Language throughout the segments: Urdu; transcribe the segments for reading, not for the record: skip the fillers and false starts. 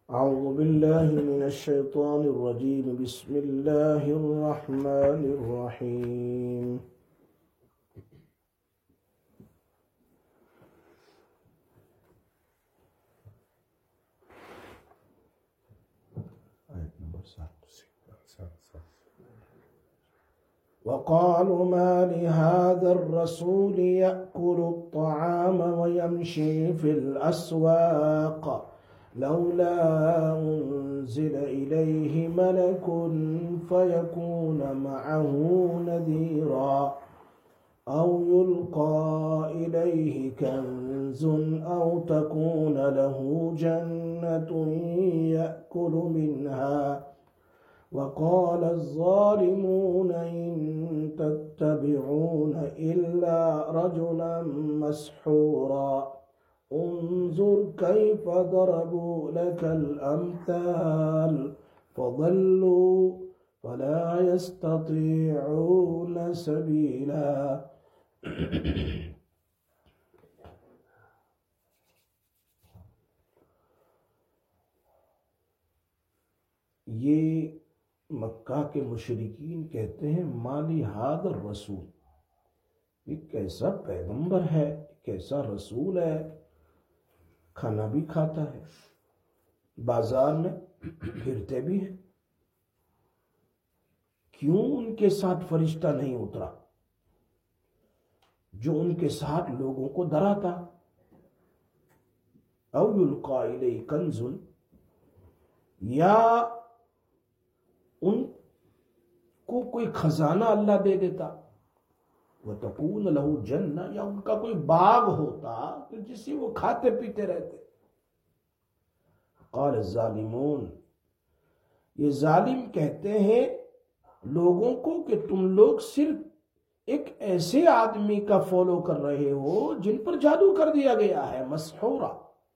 أعوذ بالله من الشيطان الرجيم بسم الله الرحمن الرحيم وقالوا ما لهذا الرسول يأكل الطعام ويمشي في الأسواق لولا أنزل إليه ملك فيكون معه نذيرا أو يلقى إليه كنز أو تكون له جنة يأكل منها وقال الظالمون إن تتبعون إلا رجلا مسحورا انظر كيف ضربوا لك الأمثال فضلوا فلا يستطيعون سبيلا یہ مکہ کے مشرکین کہتے ہیں مالی حاضر رسول، یہ کیسا پیغمبر ہے، کیسا رسول ہے، کھانا بھی کھاتا ہے، بازار میں پھرتے بھی ہیں، کیوں ان کے ساتھ فرشتہ نہیں اترا جو ان کے ساتھ لوگوں کو ڈراتا؟ او یلقا الیہ کنز، یا ان کو کوئی خزانہ اللہ دے دیتا، وَتَكُونَ لَهُ جَنَّةٌ، یا ان کا کوئی باغ ہوتا کہ جس سے وہ کھاتے پیتے رہتے۔ قال الظالمون، یہ ظالم کہتے ہیں لوگوں کو کہ تم لوگ صرف ایک ایسے آدمی کا فالو کر رہے ہو جن پر جادو کر دیا گیا ہے، مسحورا۔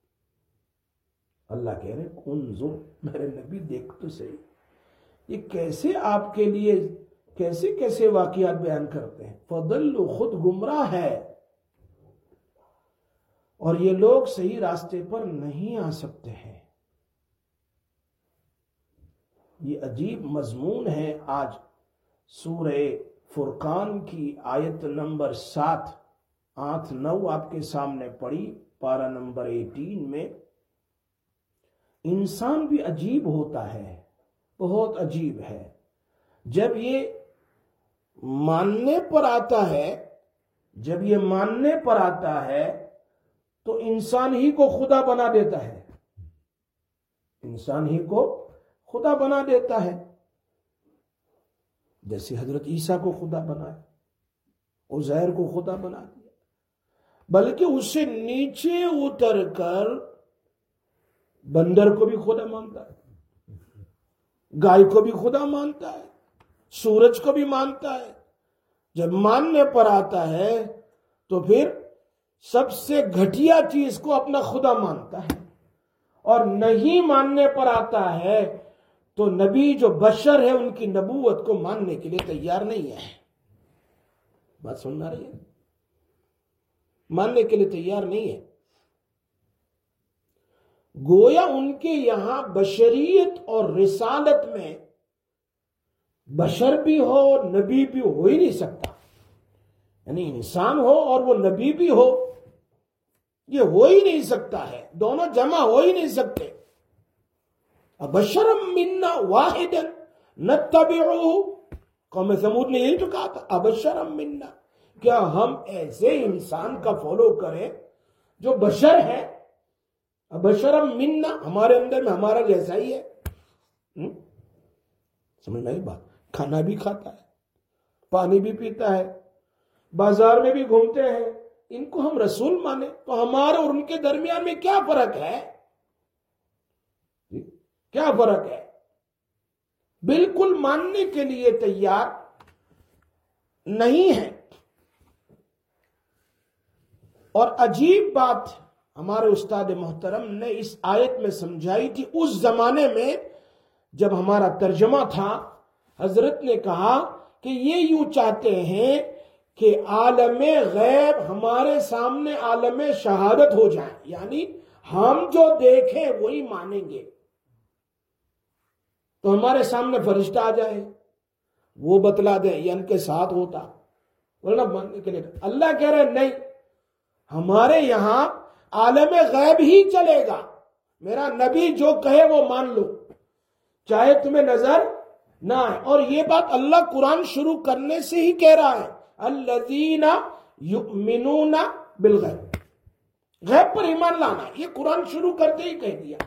اللہ کہہ رہے انظر، میرے نبی دیکھ تو صحیح، یہ کیسے آپ کے لیے کیسے کیسے واقعات بیان کرتے ہیں۔ فضلوا، خود گمراہ ہے، اور یہ لوگ صحیح راستے پر نہیں آ سکتے ہیں۔ یہ عجیب مضمون ہے۔ آج سورہ فرقان کی آیت نمبر 7، 8، 9 آپ کے سامنے پڑھی، پارہ نمبر 18 میں۔ انسان بھی عجیب ہوتا ہے، بہت عجیب ہے۔ جب یہ ماننے پر آتا ہے تو انسان ہی کو خدا بنا دیتا ہے، انسان ہی کو خدا بنا دیتا ہے، جیسے حضرت عیسیٰ کو خدا بنایا، عزیر کو خدا بنا دیا، بلکہ اس سے نیچے اتر کر بندر کو بھی خدا مانتا ہے، گائے کو بھی خدا مانتا ہے، سورج کو بھی مانتا ہے۔ جب ماننے پر آتا ہے تو پھر سب سے گھٹیا چیز کو اپنا خدا مانتا ہے، اور نہیں ماننے پر آتا ہے تو نبی جو بشر ہے ان کی نبوت کو ماننے کے لیے تیار نہیں ہے۔ بات سننا رہی ہے؟ ماننے کے لیے تیار نہیں ہے۔ گویا ان کے یہاں بشریت اور رسالت میں بشر بھی ہو نبی بھی ہو ہی نہیں سکتا، یعنی انسان ہو اور وہ نبی بھی ہو، یہ ہو ہی نہیں سکتا ہے، دونوں جمع ہو ہی نہیں سکتے۔ ابشرا منا واحدا نتبعہ، قوم ثمود نے یہی تو کہا تھا، ابشرا منا، کیا ہم ایسے انسان کا فالو کریں جو بشر ہے؟ ابشرا منا، ہمارے اندر میں ہمارا جیسا ہی ہے۔ سمجھ میں آئی بات؟ کھانا بھی کھاتا ہے، پانی بھی پیتا ہے، بازار میں بھی گھومتے ہیں، ان کو ہم رسول مانے تو ہمارے اور ان کے درمیان میں کیا فرق ہے؟ کیا فرق ہے؟ بالکل ماننے کے لیے تیار نہیں ہے۔ اور عجیب بات ہمارے استاد محترم نے اس آیت میں سمجھائی تھی۔ اس زمانے میں جب ہمارا ترجمہ تھا، حضرت نے کہا کہ یہ یوں چاہتے ہیں کہ عالم غیب ہمارے سامنے عالم شہادت ہو جائے، یعنی ہم جو دیکھیں وہی مانیں گے۔ تو ہمارے سامنے فرشتہ آ جائے وہ بتلا دیں یا ان کے ساتھ ہوتا، ورنہ ماننے کے لیے اللہ کہہ رہے نہیں، ہمارے یہاں عالم غیب ہی چلے گا، میرا نبی جو کہے وہ مان لو چاہے تمہیں نظر نہ آئے۔ اور یہ بات اللہ قرآن شروع کرنے سے ہی کہہ رہا ہے، الذین یؤمنون بالغیب، غیب پر ایمان لانا، یہ قرآن شروع کرتے ہی کہہ دیا۔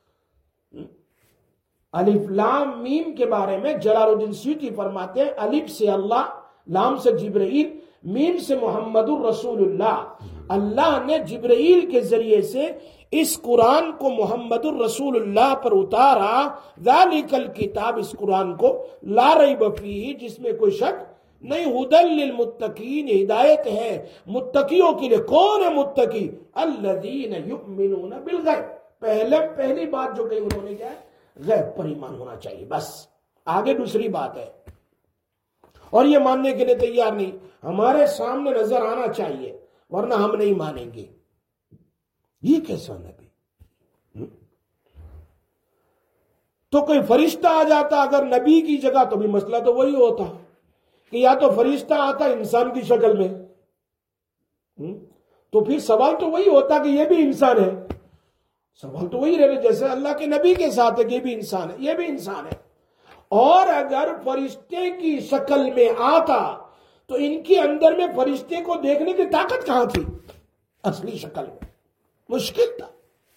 الف لام میم کے بارے میں جلال الدین سیوطی فرماتے ہیں، الف سے اللہ، لام سے جبرائیل، میم سے محمد الرسول اللہ، اللہ نے جبرائیل کے ذریعے سے اس قرآن کو محمد الرسول اللہ پر اتارا، ذالک الکتاب، اس قرآن کو، لا ریب فیہ، جس میں کوئی شک نہیں، ھدی للمتقین، ہدایت ہے متقیوں کے لیے۔ کون ہے متقی؟ الذین یؤمنون بالغیب، پہلی بات جو کہی انہوں نے کیا ہے؟ غیب پر ایمان ہونا چاہیے، بس آگے دوسری بات ہے، اور یہ ماننے کے لیے تیار نہیں، ہمارے سامنے نظر آنا چاہیے ورنہ ہم نہیں مانیں گے۔ یہ کیسا نبی؟ تو کوئی فرشتہ آ جاتا اگر نبی کی جگہ تو بھی مسئلہ تو وہی ہوتا کہ یا تو فرشتہ آتا انسان کی شکل میں، تو پھر سوال تو وہی ہوتا کہ یہ بھی انسان ہے، سوال تو وہی رہے جیسے اللہ کے نبی کے ساتھ ہے کہ یہ بھی انسان ہے، یہ بھی انسان ہے۔ اور اگر فرشتے کی شکل میں آتا تو ان کے اندر میں فرشتے کو دیکھنے کی طاقت کہاں تھی؟ اصلی شکل میں مشکل تھا۔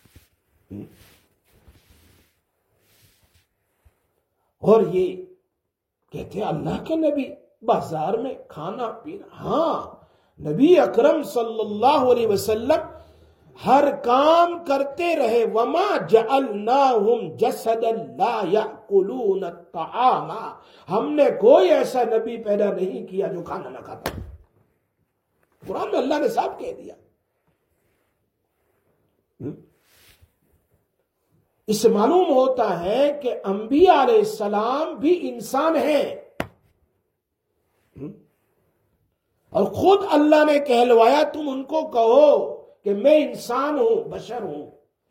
اور یہ کہتے ہیں اللہ کے نبی بازار میں کھانا پینا، ہاں نبی اکرم صلی اللہ علیہ وسلم ہر کام کرتے رہے، وما جعلناہم جسدا لا یاکلون الطعام، ہم نے کوئی ایسا نبی پیدا نہیں کیا جو کھانا نہ کھاتا۔ قرآن میں اللہ نے صاف کہہ دیا۔ اس سے معلوم ہوتا ہے کہ انبیاء علیہ السلام بھی انسان ہیں، اور خود اللہ نے کہلوایا تم ان کو کہو کہ میں انسان ہوں، بشر ہوں،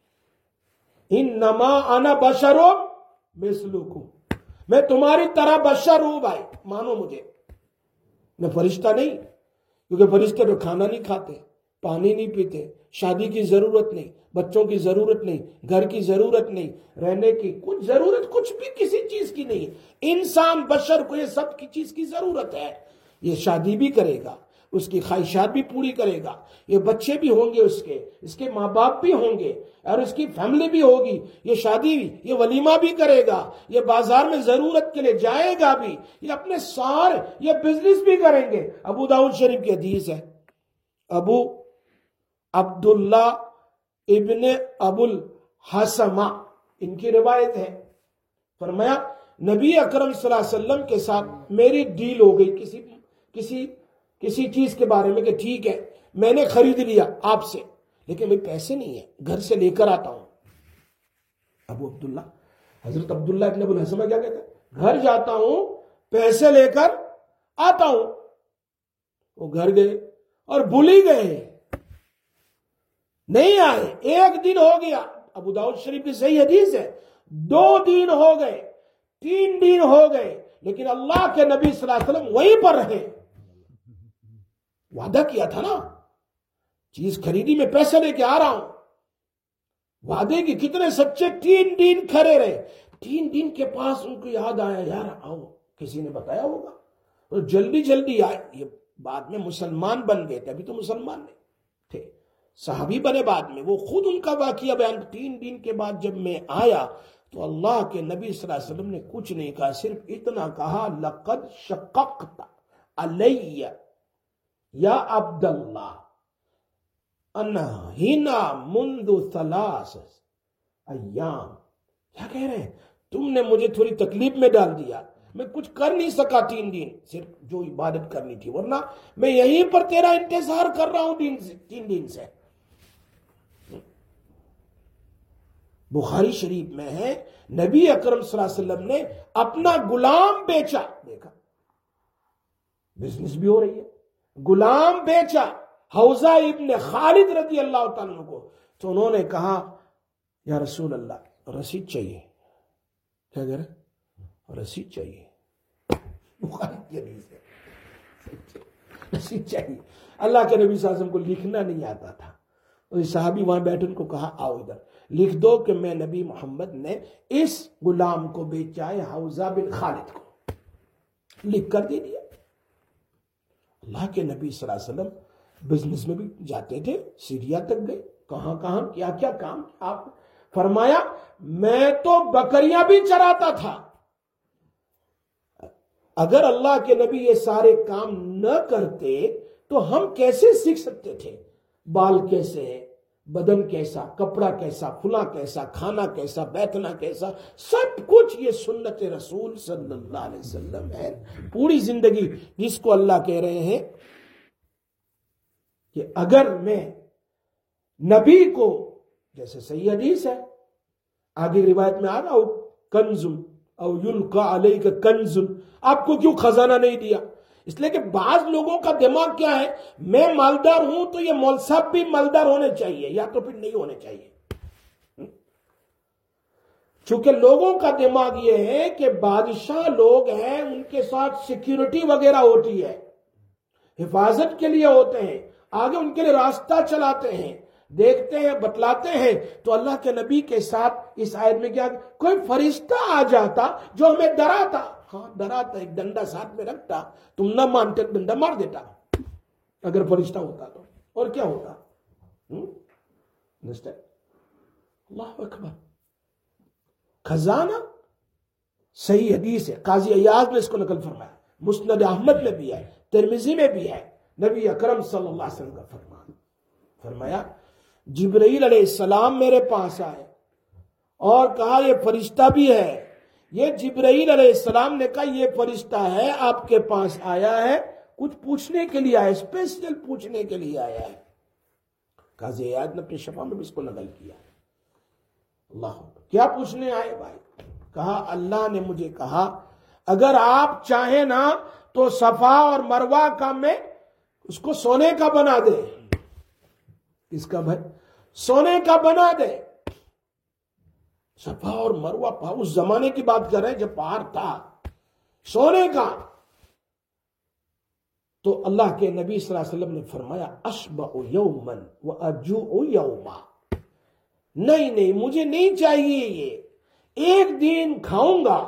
انما انا بشر مثلکم، میں تمہاری طرح بشر ہوں، بھائی مانو مجھے، میں فرشتہ نہیں، کیونکہ فرشتے تو کھانا نہیں کھاتے، پانی نہیں پیتے، شادی کی ضرورت نہیں، بچوں کی ضرورت نہیں، گھر کی ضرورت نہیں، رہنے کی کچھ ضرورت کچھ بھی کسی چیز کی نہیں۔ انسان بشر کو یہ سب کی چیز کی ضرورت ہے، یہ شادی بھی کرے گا، اس کی خواہشات بھی پوری کرے گا، یہ بچے بھی ہوں گے، اس کے ماں باپ بھی ہوں گے، اور اس کی فیملی بھی ہوگی، یہ شادی یہ ولیمہ بھی کرے گا، یہ بازار میں ضرورت کے لیے جائے گا بھی، یہ اپنے سارے یہ بزنس بھی کریں گے۔ ابو داؤد شریف کی حدیث ہے، ابو عبداللہ ابن ابو الحسمہ ان کی روایت ہے، فرمایا نبی اکرم صلی اللہ علیہ وسلم کے ساتھ میری ڈیل ہو گئی کسی چیز کے بارے میں کہ ٹھیک ہے میں نے خرید لیا آپ سے، لیکن میرے پیسے نہیں ہیں، گھر سے لے کر آتا ہوں۔ ابو عبداللہ حضرت عبداللہ ابن ابو الحسمہ کیا کہتے ہیں؟ گھر جاتا ہوں پیسے لے کر آتا ہوں۔ وہ گھر گئے اور بھول ہی گئے، نہیں آئے، ایک دن ہو گیا، ابو داؤد شریف کی صحیح حدیث ہے، 2 دن ہو گئے، 3 دن ہو گئے، لیکن اللہ کے نبی صلی اللہ علیہ وسلم وہیں پر رہے۔ وعدہ کیا تھا نا، چیز خریدی میں پیسے لے کے آ رہا ہوں، وعدے کی کتنے سچے، 3 دن کھڑے رہے، 3 دن کے پاس ان کو یاد آیا یار آؤ، کسی نے بتایا ہوگا، تو جلدی آئے، یہ بعد میں مسلمان بن گئے تھے، ابھی تو مسلمان نہیں تھے، صحابی بنے بعد میں، وہ خود ان کا واقعہ بیان، 3 دن کے بعد جب میں آیا تو اللہ کے نبی صلی اللہ علیہ وسلم نے کچھ نہیں کہا، صرف اتنا کہا لقد شققت علی یا عبداللہ انا ہنا منذ 3 ایام، کیا کہہ رہے ہیں؟ تم نے مجھے تھوڑی تکلیف میں ڈال دیا، میں کچھ کر نہیں سکا 3 دن، صرف جو عبادت کرنی تھی، ورنہ میں یہیں پر تیرا انتظار کر رہا ہوں 3 دن سے۔ بخاری شریف میں ہے نبی اکرم صلی اللہ علیہ وسلم نے اپنا غلام بیچا، دیکھا بزنس بھی ہو رہی ہے، غلام بیچا حوزہ ابن خالد رضی اللہ تعالیٰ عنہ کو، تو انہوں نے کہا یا رسول اللہ رسید چاہیے، کیا کہہ رہے رسید چاہیے، بخاری کی حدیث ہے، رسید چاہیے۔ اللہ کے نبی صلی اللہ علیہ وسلم کو لکھنا نہیں آتا تھا، اور صحابی وہاں بیٹھے ان کو کہا آؤ ادھر لکھ دو کہ میں نبی محمد نے اس غلام کو بیچا ہے حوزہ بن خالد کو، لکھ کر دے دیا۔ اللہ کے نبی صلی اللہ علیہ وسلم بزنس میں بھی جاتے تھے، سیریا تک گئے، کہاں کہاں کیا کیا کام، آپ فرمایا میں تو بکریاں بھی چراتا تھا۔ اگر اللہ کے نبی یہ سارے کام نہ کرتے تو ہم کیسے سیکھ سکتے تھے؟ بال کیسے ہے، بدن کیسا، کپڑا کیسا، فلاں کیسا، کھانا کیسا، بیٹھنا کیسا، سب کچھ یہ سنت رسول صلی اللہ علیہ وسلم ہے۔ پوری زندگی جس کو اللہ کہہ رہے ہیں کہ اگر میں نبی کو، جیسے صحیح حدیث ہے، آگے روایت میں آ رہا ہو کنزم او یلقا علیک کنزم، آپ کو کیوں خزانہ نہیں دیا؟ اس لیے کہ بعض لوگوں کا دماغ کیا ہے، میں مالدار ہوں تو یہ مول صاحب بھی مالدار ہونے چاہیے یا تو پھر نہیں ہونے چاہیے۔ چونکہ لوگوں کا دماغ یہ ہے کہ بادشاہ لوگ ہیں، ان کے ساتھ سیکیورٹی وغیرہ ہوتی ہے، حفاظت کے لیے ہوتے ہیں، آگے ان کے لیے راستہ چلاتے ہیں، دیکھتے ہیں، بتلاتے ہیں۔ تو اللہ کے نبی کے ساتھ اس آیت میں کیا، کوئی فرشتہ آ جاتا جو ہمیں ڈراتا، ہاں ڈراتا، ایک ڈنڈا ساتھ میں رکھتا، تم نہ مانتے ڈنڈا مار دیتا اگر فرشتہ ہوتا تو، اور کیا ہوتا؟ اللہ اکبر۔ خزانہ صحیح حدیث ہے، قاضی ایاز نے اس کو نقل فرمایا، مسند احمد میں بھی ہے، ترمذی میں بھی ہے، نبی اکرم صلی اللہ علیہ وسلم کا فرمان، فرمایا جبرائیل علیہ السلام میرے پاس آئے اور کہا یہ فرشتہ بھی ہے۔ یہ جبرائیل علیہ السلام نے کہا یہ فرشتہ ہے، آپ کے پاس آیا ہے، کچھ پوچھنے کے لیے آیا، اسپیشل پوچھنے کے لیے آیا ہے۔ قاضی ایاز نے اپنی شفا میں بھی اس کو نقل کیا۔ اللہ کیا پوچھنے آئے بھائی؟ کہا اللہ نے مجھے کہا اگر آپ چاہیں نا تو صفا اور مروہ کا میں اس کو سونے کا بنا دے۔ اس کا بھائی سونے کا بنا دے۔ صفا اور مروہ اس زمانے کی بات کر رہے ہیں جب پہاڑ تھا، سونے کا۔ تو اللہ کے نبی صلی اللہ علیہ وسلم نے فرمایا اشبع یوما واجوع یوما، نہیں مجھے نہیں چاہیے یہ، ایک دن کھاؤں گا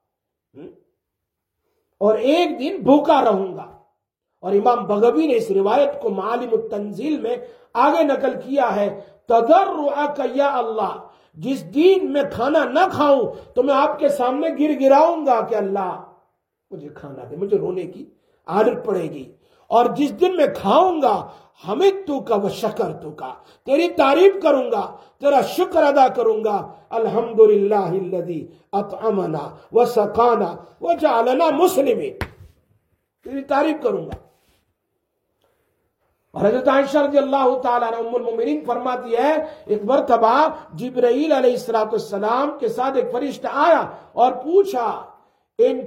اور ایک دن بھوکا رہوں گا۔ اور امام بغوی نے اس روایت کو معالم التنزیل میں آگے نقل کیا ہے، تضرعک یا اللہ، جس دن میں کھانا نہ کھاؤں تو میں آپ کے سامنے گر گراؤں گا کہ اللہ مجھے کھانا دے، مجھے رونے کی عادت پڑے گی، اور جس دن میں کھاؤں گا حمدتک و شکرتک، تیری تعریف کروں گا، تیرا شکر ادا کروں گا، الحمدللہ الذی اطعمنا وسقانا وجعلنا مسلمین، تیری تعریف کروں گا۔ اور حضرت عائشہ رضی اللہ تعالیٰ عنہ ام المومنین فرماتی ہے ایک مرتبہ جبرائیل علیہ السلام کے ساتھ ایک فرشتہ آیا اور پوچھا ان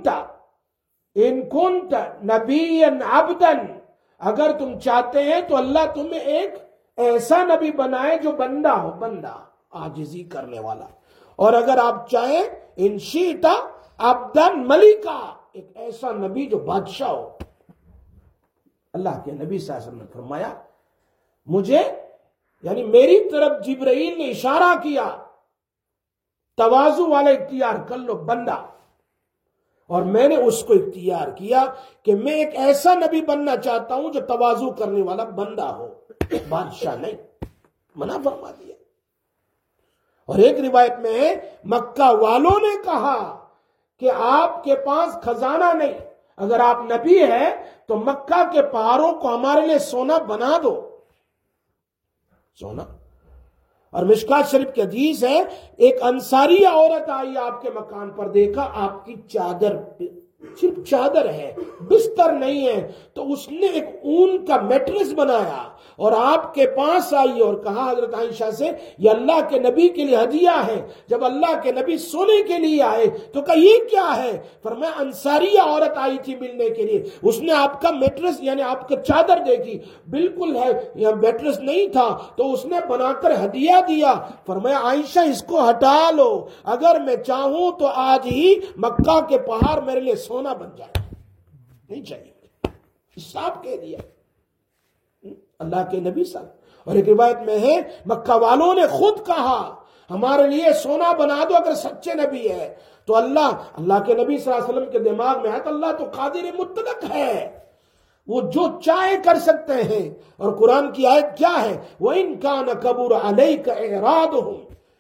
کنت نبیا عبدا، اگر تم چاہتے ہیں تو اللہ تمہیں ایک ایسا نبی بنائے جو بندہ ہو، بندہ عاجزی کرنے والا، اور اگر آپ چاہیں ان شئت عبدا ملکا، ایک ایسا نبی جو بادشاہ ہو۔ اللہ کے نبی صلی اللہ علیہ وسلم نے فرمایا مجھے، یعنی میری طرف جبرائیل نے اشارہ کیا، تواضع والا اختیار کر لو بندہ، اور میں نے اس کو اختیار کیا کہ میں ایک ایسا نبی بننا چاہتا ہوں جو تواضع کرنے والا بندہ ہو، بادشاہ نہیں، منع فرما دیا۔ اور ایک روایت میں ہے مکہ والوں نے کہا کہ آپ کے پاس خزانہ نہیں، اگر آپ نبی ہیں تو مکہ کے پہاڑوں کو ہمارے لیے سونا بنا دو، سونا۔ اور مشکات شریف کی حدیث ہے ایک انصاری عورت آئی آپ کے مکان پر، دیکھا آپ کی چادر صرف چادر ہے، بستر نہیں ہے، تو اس نے ایک اون کا میٹریس بنایا اور آپ کے پاس آئی اور کہا حضرت عائشہ سے یہ اللہ کے نبی کے لیے ہدیہ ہے۔ جب اللہ کے نبی سونے کے لیے آئے تو کہا یہ کیا ہے؟ فرمایا انصاریہ عورت آئی تھی ملنے کے لیے، اس نے آپ کا میٹریس یعنی آپ کا چادر دیکھی، بالکل ہے یہ میٹریس نہیں تھا، تو اس نے بنا کر ہدیہ دیا۔ فرمایا عائشہ اس کو ہٹا لو، اگر میں چاہوں تو آج ہی مکہ کے پہاڑ میرے لیے سونا بن جائے، نہیں چاہیے، حساب کہہ دیا اللہ کے نبی صلی اللہ علیہ وسلم۔ اور ایک روایت میں ہے مکہ والوں نے خود کہا ہمارے لیے سونا بنا دو اگر سچے نبی ہے تو۔ اللہ کے نبی صلی اللہ علیہ وسلم کے دماغ میں آیا تو اللہ تو قادر مطلق ہے، وہ جو چاہے کر سکتے ہیں۔ اور قرآن کی آیت کیا ہے؟ وَإِن كَانَ كَبُرَ عَلَيْكَ إِعْرَاضُهُمْ،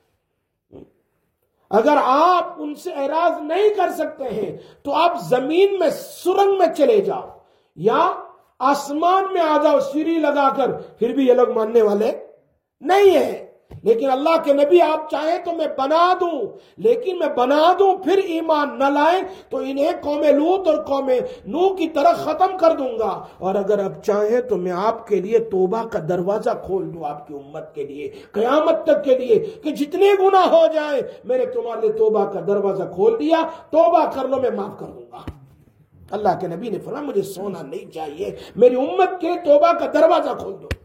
اگر آپ ان سے اعراض نہیں کر سکتے ہیں تو آپ زمین میں سرنگ میں چلے جاؤ یا آسمان میں آ جاؤ سیڑھی لگا کر، پھر بھی یہ لوگ ماننے والے نہیں ہیں۔ لیکن اللہ کے نبی آپ چاہیں تو میں بنا دوں، لیکن میں بنا دوں پھر ایمان نہ لائیں تو انہیں قوم لوط اور قوم نوح کی طرح ختم کر دوں گا، اور اگر آپ چاہیں تو میں آپ کے لیے توبہ کا دروازہ کھول دوں آپ کی امت کے لیے قیامت تک کے لیے، کہ جتنے گناہ ہو جائیں میں نے تمہارے لیے توبہ کا دروازہ کھول دیا، توبہ کر لو میں معاف کر دوں گا۔ اللہ کے نبی نے فرمایا مجھے سونا نہیں چاہیے، میری امت کے توبہ کا دروازہ کھول دو۔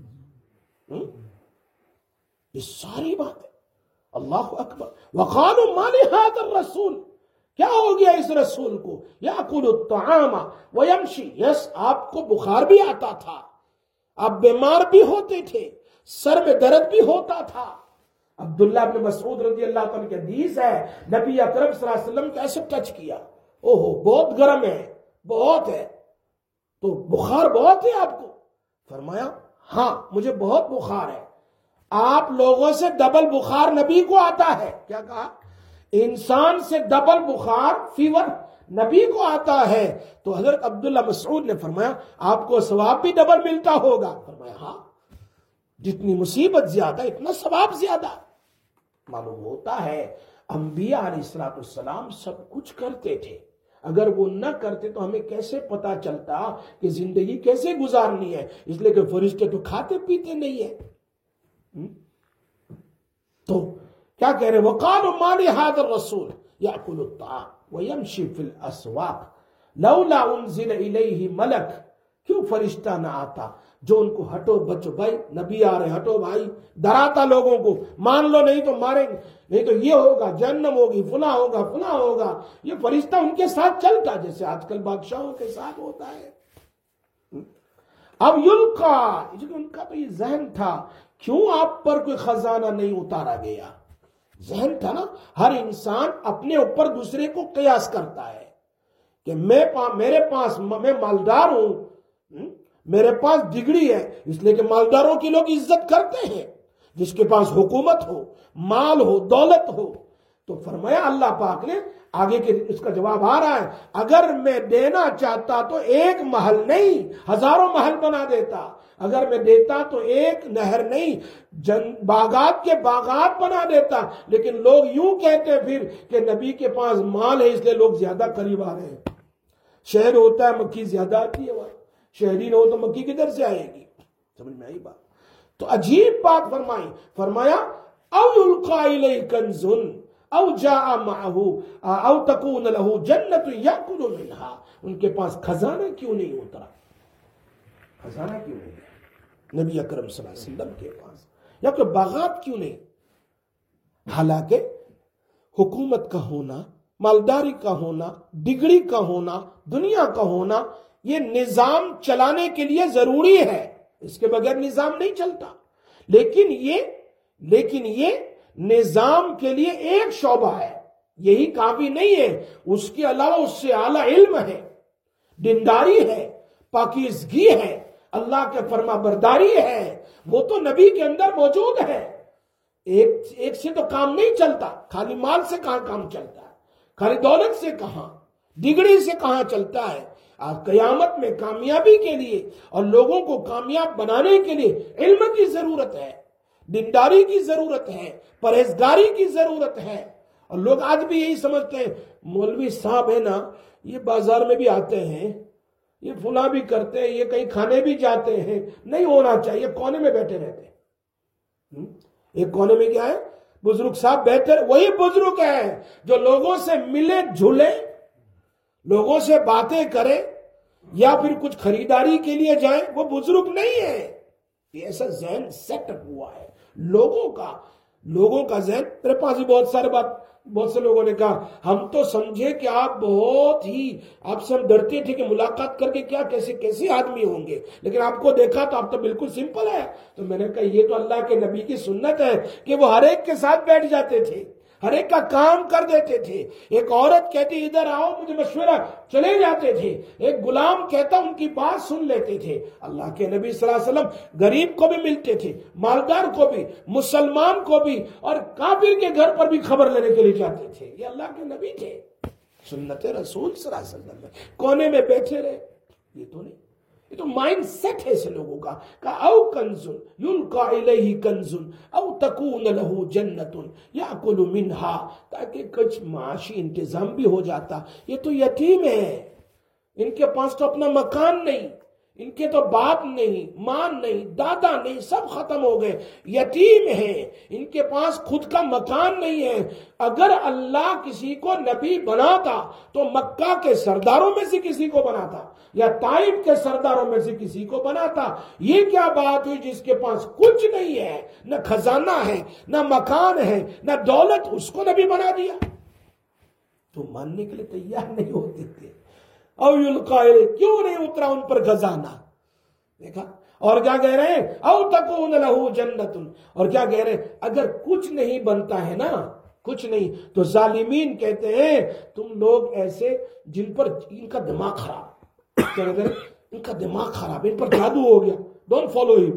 یہ ساری بات ہے۔ اللہ اکبر۔ وقالوا ما لهذا الرسول، کیا ہو گیا اس رسول کو، یاکل الطعام ویمشی، یس آپ کو بخار بھی آتا تھا، آپ بیمار بھی ہوتے تھے، سر میں درد بھی ہوتا تھا۔ عبداللہ بن مسعود رضی اللہ تعالیٰ کی حدیث ہے نبی اکرم صلی اللہ علیہ وسلم کو ایسے ٹچ کیا، اوہو بہت گرم ہے، بہت ہے، تو بخار بہت ہے آپ کو؟ فرمایا ہاں مجھے بہت بخار ہے۔ آپ لوگوں سے ڈبل بخار نبی کو آتا ہے، کیا کہا؟ انسان سے ڈبل بخار فیور نبی کو آتا ہے۔ تو حضرت عبداللہ مسعود نے فرمایا آپ کو ثواب بھی ڈبل ملتا ہوگا؟ فرمایا ہاں، جتنی مصیبت زیادہ اتنا ثواب زیادہ۔ معلوم ہوتا ہے انبیاء علیہ السلام سب کچھ کرتے تھے، اگر وہ نہ کرتے تو ہمیں کیسے پتا چلتا کہ زندگی کیسے گزارنی ہے؟ اس لیے کہ فرشتے تو کھاتے پیتے نہیں ہیں۔ تو کیا کہہ رہے؟ وقالوا ما لهذا الرسول يأكل الطعام ويمشي في الاسواق لولا انزل الیہ ملک، کیوں فرشتہ نہ آتا جو ان کو ہٹو بچو، بھائی نبی آ رہے ہٹو بھائی، ڈراتا لوگوں کو، مان لو نہیں تو ماریں گے، نہیں تو یہ ہوگا جہنم ہوگی، فلاں ہوگا فلاں ہوگا۔ یہ فرشتہ ان کے ساتھ چلتا جیسے آج کل بادشاہوں کے ساتھ ہوتا ہے۔ اب یلقا، ان کا تو یہ ذہن تھا، کیوں آپ پر کوئی خزانہ نہیں اتارا گیا؟ ذہن تھا نا، ہر انسان اپنے اوپر دوسرے کو قیاس کرتا ہے کہ میرے پاس میں مالدار ہوں، میرے پاس ڈگری ہے، اس لیے کہ مالداروں کی لوگ عزت کرتے ہیں، جس کے پاس حکومت ہو، مال ہو، دولت ہو۔ تو فرمایا اللہ پاک نے آگے کے اس کا جواب آ رہا ہے، اگر میں دینا چاہتا تو ایک محل نہیں ہزاروں محل بنا دیتا، اگر میں دیتا تو ایک نہر نہیں باغات کے باغات بنا دیتا۔ لیکن لوگ یوں کہتے پھر کہ نبی کے پاس مال ہے اس لیے لوگ زیادہ قریب آ رہے ہیں، شہر ہوتا ہے مکھی زیادہ آتی ہے، وہاں شہری نہ ہو تو مکھی کدھر سے آئے گی؟ سمجھ میں آئی بات؟ تو عجیب بات فرمایا او یلقا الیہ کنز او جاء معه او تکون له جنت یاکل منها، ان کے پاس خزانہ کیوں نہیں اترا؟ خزانہ کیوں نہیں نبی اکرم صلی اللہ علیہ وسلم کے پاس، یا کہ باغات کیوں نہیں؟ حالانکہ حکومت کا ہونا، مالداری کا ہونا، ڈگری کا ہونا، دنیا کا ہونا، یہ نظام چلانے کے لیے ضروری ہے، اس کے بغیر نظام نہیں چلتا۔ لیکن یہ نظام کے لیے ایک شعبہ ہے، یہی کافی نہیں ہے، اس کے علاوہ اس سے اعلیٰ علم ہے، دینداری ہے، پاکیزگی ہے، اللہ کے فرما برداری ہے، وہ تو نبی کے اندر موجود ہے۔ ایک سے تو کام نہیں چلتا، خالی مال سے کہاں کام چلتا ہے، خالی دولت سے کہاں، ڈگری سے کہاں چلتا ہے۔ آج قیامت میں کامیابی کے لیے اور لوگوں کو کامیاب بنانے کے لیے علم کی ضرورت ہے، دینداری کی ضرورت ہے، پرہیزگاری کی ضرورت ہے، اور لوگ آج بھی یہی سمجھتے ہیں مولوی صاحب ہے نا، یہ بازار میں بھی آتے ہیں، یہ فلاں بھی کرتے ہیں، یہ کہیں کھانے بھی جاتے ہیں، نہیں ہونا چاہیے، کونے میں بیٹھے رہتے ہیں۔ ایک کونے میں کیا ہے؟ بزرگ صاحب بیٹھے، وہی بزرگ ہیں جو لوگوں سے ملے جھلے، لوگوں سے باتیں کرے یا پھر کچھ خریداری کے لیے جائیں، وہ بزرگ نہیں ہے۔ یہ ایسا ذہن سیٹ ہوا ہے لوگوں کا ذہن۔ میرے پاس بھی بہت سے لوگوں نے کہا ہم تو سمجھے کہ آپ آپ سے ہم ڈرتے تھے کہ ملاقات کر کے کیا کیسے آدمی ہوں گے، لیکن آپ کو دیکھا تو آپ تو بالکل سمپل ہے۔ تو میں نے کہا یہ تو اللہ کے نبی کی سنت ہے کہ وہ ہر ایک کے ساتھ بیٹھ جاتے تھے، ہر ایک کا کام کر دیتے تھے۔ ایک عورت کہتی ادھر آؤ مجھے مشورہ، چلے جاتے تھے۔ ایک غلام کہتا ان کی بات سن لیتے تھے۔ اللہ کے نبی صلی اللہ علیہ وسلم غریب کو بھی ملتے تھے، مالدار کو بھی، مسلمان کو بھی، اور کافر کے گھر پر بھی خبر لینے کے لیے جاتے تھے۔ یہ اللہ کے نبی تھے، سنت رسول صلی اللہ علیہ وسلم۔ کونے میں بیٹھے رہے، یہ تو نہیں، یہ تو مائنڈ سیٹ ہے ایسے لوگوں کا کہ او کنز یلقا الیہ کنز او تکون لہ جنت یاکل منہا، تاکہ کچھ معاشی انتظام بھی ہو جاتا۔ یہ تو یتیم ہے، ان کے پاس تو اپنا مکان نہیں، ان کے تو باپ نہیں، ماں نہیں، دادا نہیں، سب ختم ہو گئے، یتیم ہیں، ان کے پاس خود کا مکان نہیں ہے۔ اگر اللہ کسی کو نبی بناتا تو مکہ کے سرداروں میں سے کسی کو بناتا یا طائف کے سرداروں میں سے کسی کو بناتا۔ یہ کیا بات ہوئی جس کے پاس کچھ نہیں ہے، نہ خزانہ ہے، نہ مکان ہے، نہ دولت، اس کو نبی بنا دیا؟ تو ماننے کے لیے تیار نہیں ہوتے تھے۔ او یلقا الیہ، کیوں نہیں اترا ان پر خزانہ؟ دیکھا، اور کیا کہہ رہے ہیں؟ او تکون لہ جنت، اور کیا کہہ رہے ہیں؟ اگر کچھ نہیں بنتا ہے نا، کچھ نہیں، تو ظالمین کہتے ہیں تم لوگ ایسے جن پر ان کا دماغ خراب، کیا کہتے ہیں؟ ان کا دماغ خراب، ان پر جادو ہو گیا، ڈونٹ فالو ہم۔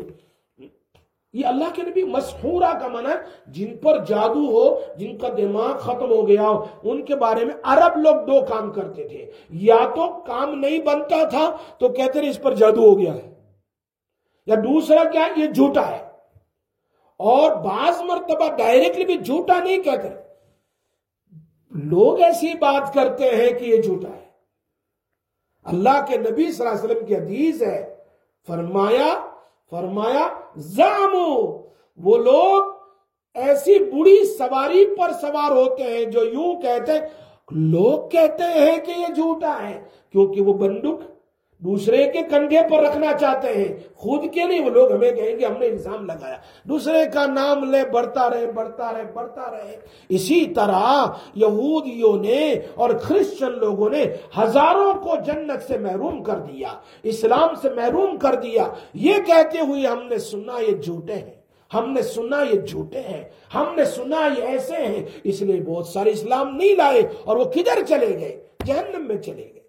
یہ اللہ کے نبی مسحورہ کا معنی جن پر جادو ہو، جن کا دماغ ختم ہو گیا ہو، ان کے بارے میں عرب لوگ دو کام کرتے تھے، یا تو کام نہیں بنتا تھا تو کہتے ہیں اس پر جادو ہو گیا ہے، یا دوسرا کیا ہے، یہ جھوٹا ہے۔ اور بعض مرتبہ ڈائریکٹلی بھی جھوٹا نہیں کہتے، لوگ ایسی بات کرتے ہیں کہ یہ جھوٹا ہے۔ اللہ کے نبی صلی اللہ علیہ وسلم کی حدیث ہے، فرمایا زعمو، وہ لوگ ایسی بڑی سواری پر سوار ہوتے ہیں جو یوں کہتے ہیں، لوگ کہتے ہیں کہ یہ جھوٹا ہے، کیونکہ وہ بندوق دوسرے کے کندھے پر رکھنا چاہتے ہیں، خود کے نہیں۔ وہ لوگ ہمیں کہیں گے ہم نے الزام لگایا، دوسرے کا نام لے، بڑھتا رہے۔ اسی طرح یہودیوں نے اور کرسچن لوگوں نے ہزاروں کو جنت سے محروم کر دیا، اسلام سے محروم کر دیا، یہ کہتے ہوئے ہم نے سنا یہ جھوٹے ہیں، ہم نے سنا یہ جھوٹے ہیں، ہم نے سنا یہ ایسے ہیں، اس لیے بہت سارے اسلام نہیں لائے، اور وہ کدھر چلے گئے؟ جہنم میں چلے گئے۔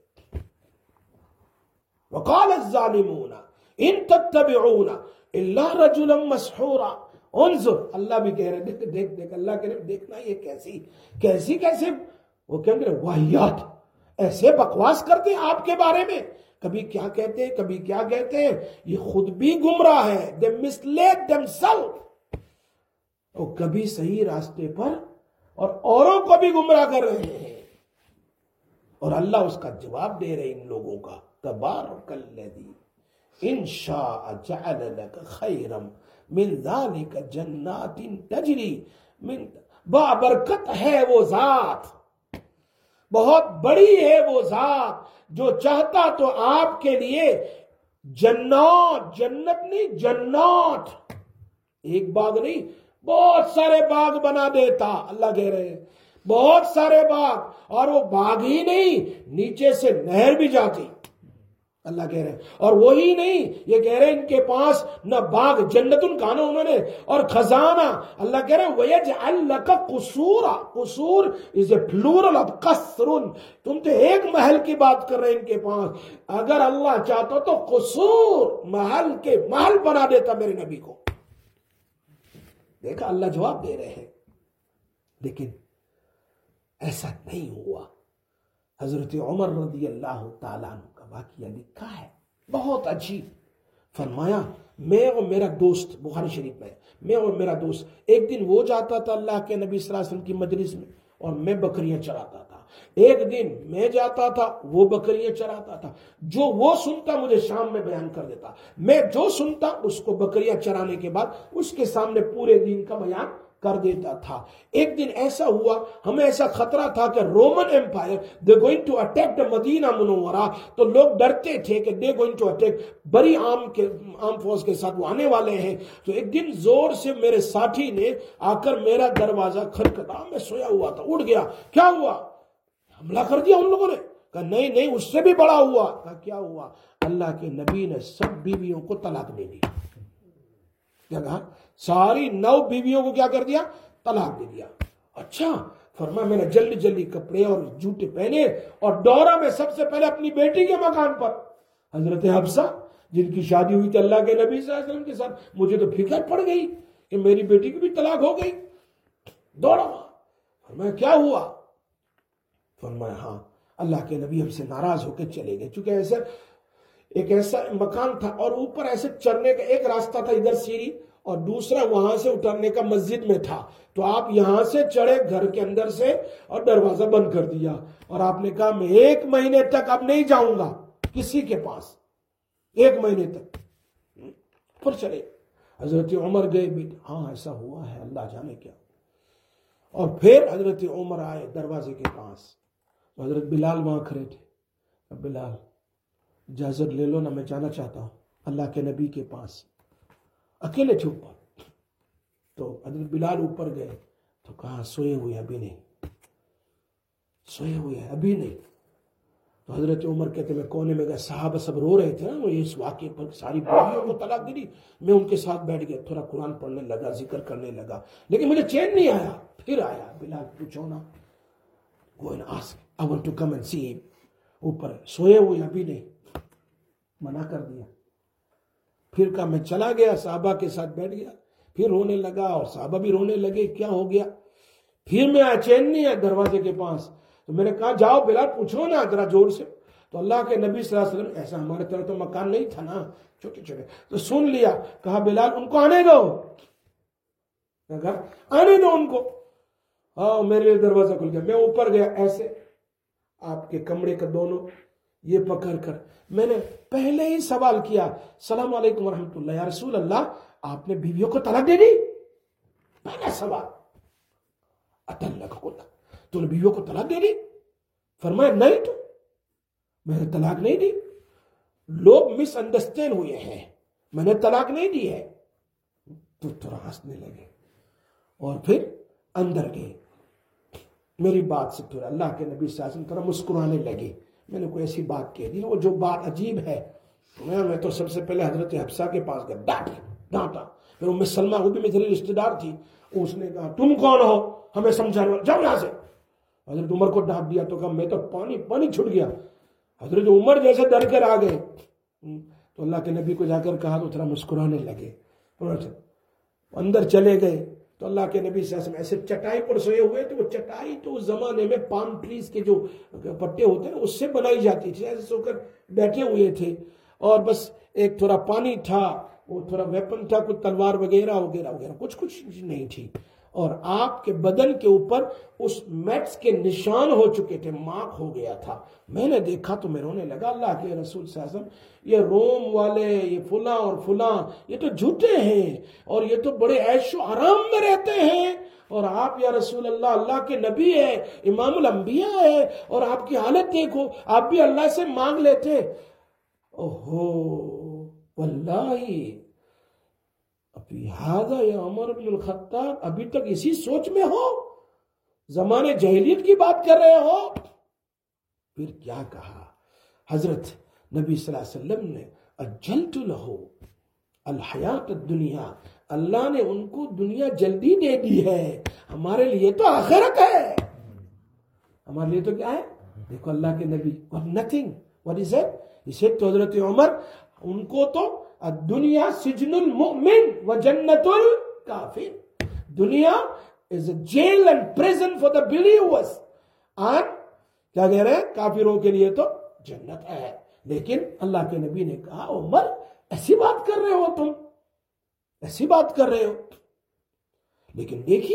وقال الظالمون ان تتبعون الا رجلا مسحورا انظر، اللہ بھی کہہ رہے دیکھ اللہ کہہ رہے دیکھنا یہ کیسی وہ کہہ رہے واہیات، ایسے بکواس کرتے ہیں آپ کے بارے میں، کبھی کیا کہتے ہیں کبھی کیا کہتے ہیں، یہ خود بھی گمراہ ہے، they misled themselves، اور کبھی صحیح راستے پر اور اوروں کو بھی گمراہ کر رہے ہیں۔ اور اللہ اس کا جواب دے رہے ان لوگوں کا، تبارک الذی ان شاء جعل لک خیرا من ذلک جنات تجری من، بابرکت ہے وہ ذات، بہت بڑی ہے وہ ذات جو چاہتا تو آپ کے لیے جنات، جنت نہیں جنات، ایک باغ نہیں بہت سارے باغ بنا دیتا۔ اللہ کہہ رہے ہیں بہت سارے باغ، اور وہ باغ ہی نہیں، نیچے سے نہر بھی جاتی، اللہ کہہ رہے ہیں۔ اور وہی نہیں، یہ کہہ رہے ہیں ان کے پاس نہ باغ جنتن کہا انہوں نے، اور خزانہ، اللہ کہہ رہے ہیں وَيَجْعَلْ لَكَ قُصُورًا، قصور is a plural of قصر، تم تو ایک محل کی بات کر رہے ہیں ان کے پاس، اگر اللہ چاہتا تو قصور، محل کے محل بنا دیتا میرے نبی کو۔ دیکھا اللہ جواب دے رہے ہیں، لیکن ایسا نہیں ہوا۔ حضرت عمر رضی اللہ تعالیٰ عنہ کا واقعہ لکھا ہے، بہت عجیب۔ فرمایا میں اور میرا دوست، بخاری شریف میں، میں اور میرا دوست، ایک دن وہ جاتا تھا اللہ کے نبی صلی اللہ علیہ وسلم کی مجلس میں، اور میں بکریاں چراتا تھا. ایک دن میں جاتا تھا، وہ بکریاں چراتا تھا. جو وہ سنتا مجھے شام میں بیان کر دیتا. میں جو سنتا اس کو بکریاں چرانے کے بعد اس کے سامنے پورے دین کا بیان کر دیتا تھا. ایک دن ایسا ہوا، ہمیں ایسا خطرہ تھا کہ Roman empire they going to attack the Medina منورہ، تو لوگ ڈرتے تھے کہ دے گوئنگ ٹو اٹیک، بڑی عام فوج کے ساتھ وہ آنے والے ہیں. تو ایک دن زور سے میرے ساتھی نے آ کر میرا دروازہ کھٹکھٹا. میں سویا ہوا تھا، اٹھ گیا. کیا ہوا؟ حملہ کر دیا ان لوگوں نے. کہا نہیں اس سے بھی بڑا ہوا. کہا کیا ہوا؟ اللہ کے نبی نے سب بیویوں کو طلاق دے دی. کہا ساری 9 بیویوں کو کیا کر دیا؟ طلاق دے دیا. اچھا. فرمایا میں نے جلدی کپڑے اور جوتے پہنے اور دوڑا میں سب سے پہلے اپنی بیٹی کے مکان پر. حضرت حفصہ جن کی شادی ہوئی تھی اللہ کے نبی صلی اللہ علیہ وسلم کے ساتھ، مجھے تو فکر پڑ گئی کہ میری بیٹی کی بھی طلاق ہو گئی. دوڑا. فرمایا کیا ہوا؟ فرمایا ہاں اللہ کے نبی ہم سے ناراض ہو کے چلے گئے. چونکہ ایک ایسا مکان تھا اور اوپر ایسے چڑھنے کا ایک راستہ تھا، ادھر سیڑھی اور دوسرا وہاں سے اترنے کا مسجد میں تھا. تو آپ یہاں سے چڑھے گھر کے اندر سے اور دروازہ بند کر دیا. اور آپ نے کہا میں 1 مہینے تک اب نہیں جاؤں گا کسی کے پاس. 1 مہینے تک پھر چلے. حضرت عمر گئے بھی، ہاں ایسا ہوا ہے اللہ جانے کیا. اور پھر حضرت عمر آئے دروازے کے پاس. حضرت بلال وہاں کھڑے تھے. بلال اجازت لے لو نا، میں جانا چاہتا ہوں اللہ کے نبی کے پاس. اکیلے تھے اوپر. تو حضرت بلال اوپر گئے تو کہا سوئے ہوئے ابھی نہیں. تو حضرت عمر کہتے میں کونے میں گیا. صحابہ سب رو رہے تھے نا، وہ اس واقعے پر ساری بیویوں کو طلاق دی. میں ان کے ساتھ بیٹھ گیا، تھوڑا قرآن پڑھنے لگا، ذکر کرنے لگا، لیکن مجھے چین نہیں آیا. پھر آیا بلال پوچھو نا، go and ask, I want to come and see him. اوپر سوئے ہوئے ابھی نہیں، منع کر دیا. پھر کہا میں چلا گیا، صحابہ کے ساتھ بیٹھ گیا. پھر رونے لگا اور صحابہ بھی رونے لگے. کیا ہو گیا؟ پھر میں چین نہیں ہے دروازے کے پاس. تو میں نے کہا جاؤ بلال پوچھو نا ذرا زور سے. تو اللہ کے نبی صلی اللہ علیہ وسلم، ایسا ہمارے طرح تو مکان نہیں تھا نا، چھوٹے چھوٹے، تو سن لیا. کہا بلال ان کو آنے دو. آنے دو ان کو. ہاں میرے لیے دروازہ کھل گیا. میں اوپر گیا، ایسے آپ کے کمرے کا دونوں یہ پکڑ کر میں نے پہلے ہی سوال کیا، السلام علیکم ورحمۃ اللہ، یا رسول اللہ آپ نے بیویوں کو طلاق دے دی؟ پہلا سوال. تو نے بیویوں کو طلاق دے دی؟ فرمایا نہیں تو میں نے طلاق نہیں دی. لوگ مس انڈرسٹینڈ ہوئے ہیں، میں نے طلاق نہیں دی ہے. تو تھوڑا ہنسنے لگے اور پھر اندر گئے. میری بات سے تھوڑا اللہ کے نبی صلی اللہ علیہ وسلم تھوڑا مسکرانے لگے. میں نے کوئی ایسی بات کہہ دی وہ جو بات عجیب ہے. میں تو سب سے پہلے حضرت حفصہ کے پاس گیا، ڈانٹا. پھر ام سلمہ وہ بھی میری رشتہ دار تھی، اس نے کہا تم کون ہو ہمیں سمجھانے والے، جاؤ یہاں سے. حضرت عمر کو ڈانٹ دیا تو کہا میں تو پانی چھٹ گیا. حضرت عمر جیسے ڈر کر آ گئے. تو اللہ کے نبی کو جا کر کہا تو تھوڑا مسکرانے لگے. اندر چلے گئے تو اللہ کے نبی صلی اللہ علیہ وسلم ایسے چٹائی پر سوئے ہوئے تھے. وہ چٹائی تو اس زمانے میں پام ٹریز کے جو پٹے ہوتے ہیں اس سے بنائی جاتی تھی. ایسے سو کر بیٹھے ہوئے تھے اور بس ایک تھوڑا پانی تھا، وہ تھوڑا ویپن تھا، کچھ تلوار وغیرہ وغیرہ وغیرہ کچھ نہیں تھی. اور آپ کے بدن کے اوپر اس میٹس کے نشان ہو چکے تھے، مارک ہو گیا تھا. میں نے دیکھا تو میں رونے لگا. اللہ کے رسول صلی اللہ علیہ وسلم یہ روم والے، یہ فلاں اور فلاں، یہ تو جھوٹے ہیں اور یہ تو بڑے عیش و آرام میں رہتے ہیں. اور آپ یا رسول اللہ اللہ کے نبی ہے، امام الانبیاء ہے، اور آپ کی حالت دیکھو، آپ بھی اللہ سے مانگ لیتے. اوہو واللہ ابھی ہاذا یا عمر بن الخطاب ابھی تک اسی سوچ میں ہو، زمانے جاہلیت کی بات کر رہے ہو. پھر کیا کہا حضرت نبی صلی اللہ علیہ وسلم نے، اجلت لہو الحیات الدنیا، اللہ نے ان کو دنیا جلدی دے دی ہے، ہمارے لیے تو آخرت ہے. ہمارے لیے تو کیا ہے؟ دیکھو اللہ کے نبی اور نتھنگ. what is it؟ اسے تو حضرت عمر ان کو تو الدنیا سجن المؤمن و جنت الکافر، دنیا is a jail and prison for the believers. اور کیا کہہ رہے ہیں؟ کافروں کے لیے تو جنت ہے. لیکن اللہ کے نبی نے کہا عمر ایسی بات کر رہے ہو، تم ایسی بات کر رہے ہو. لیکن دیکھیے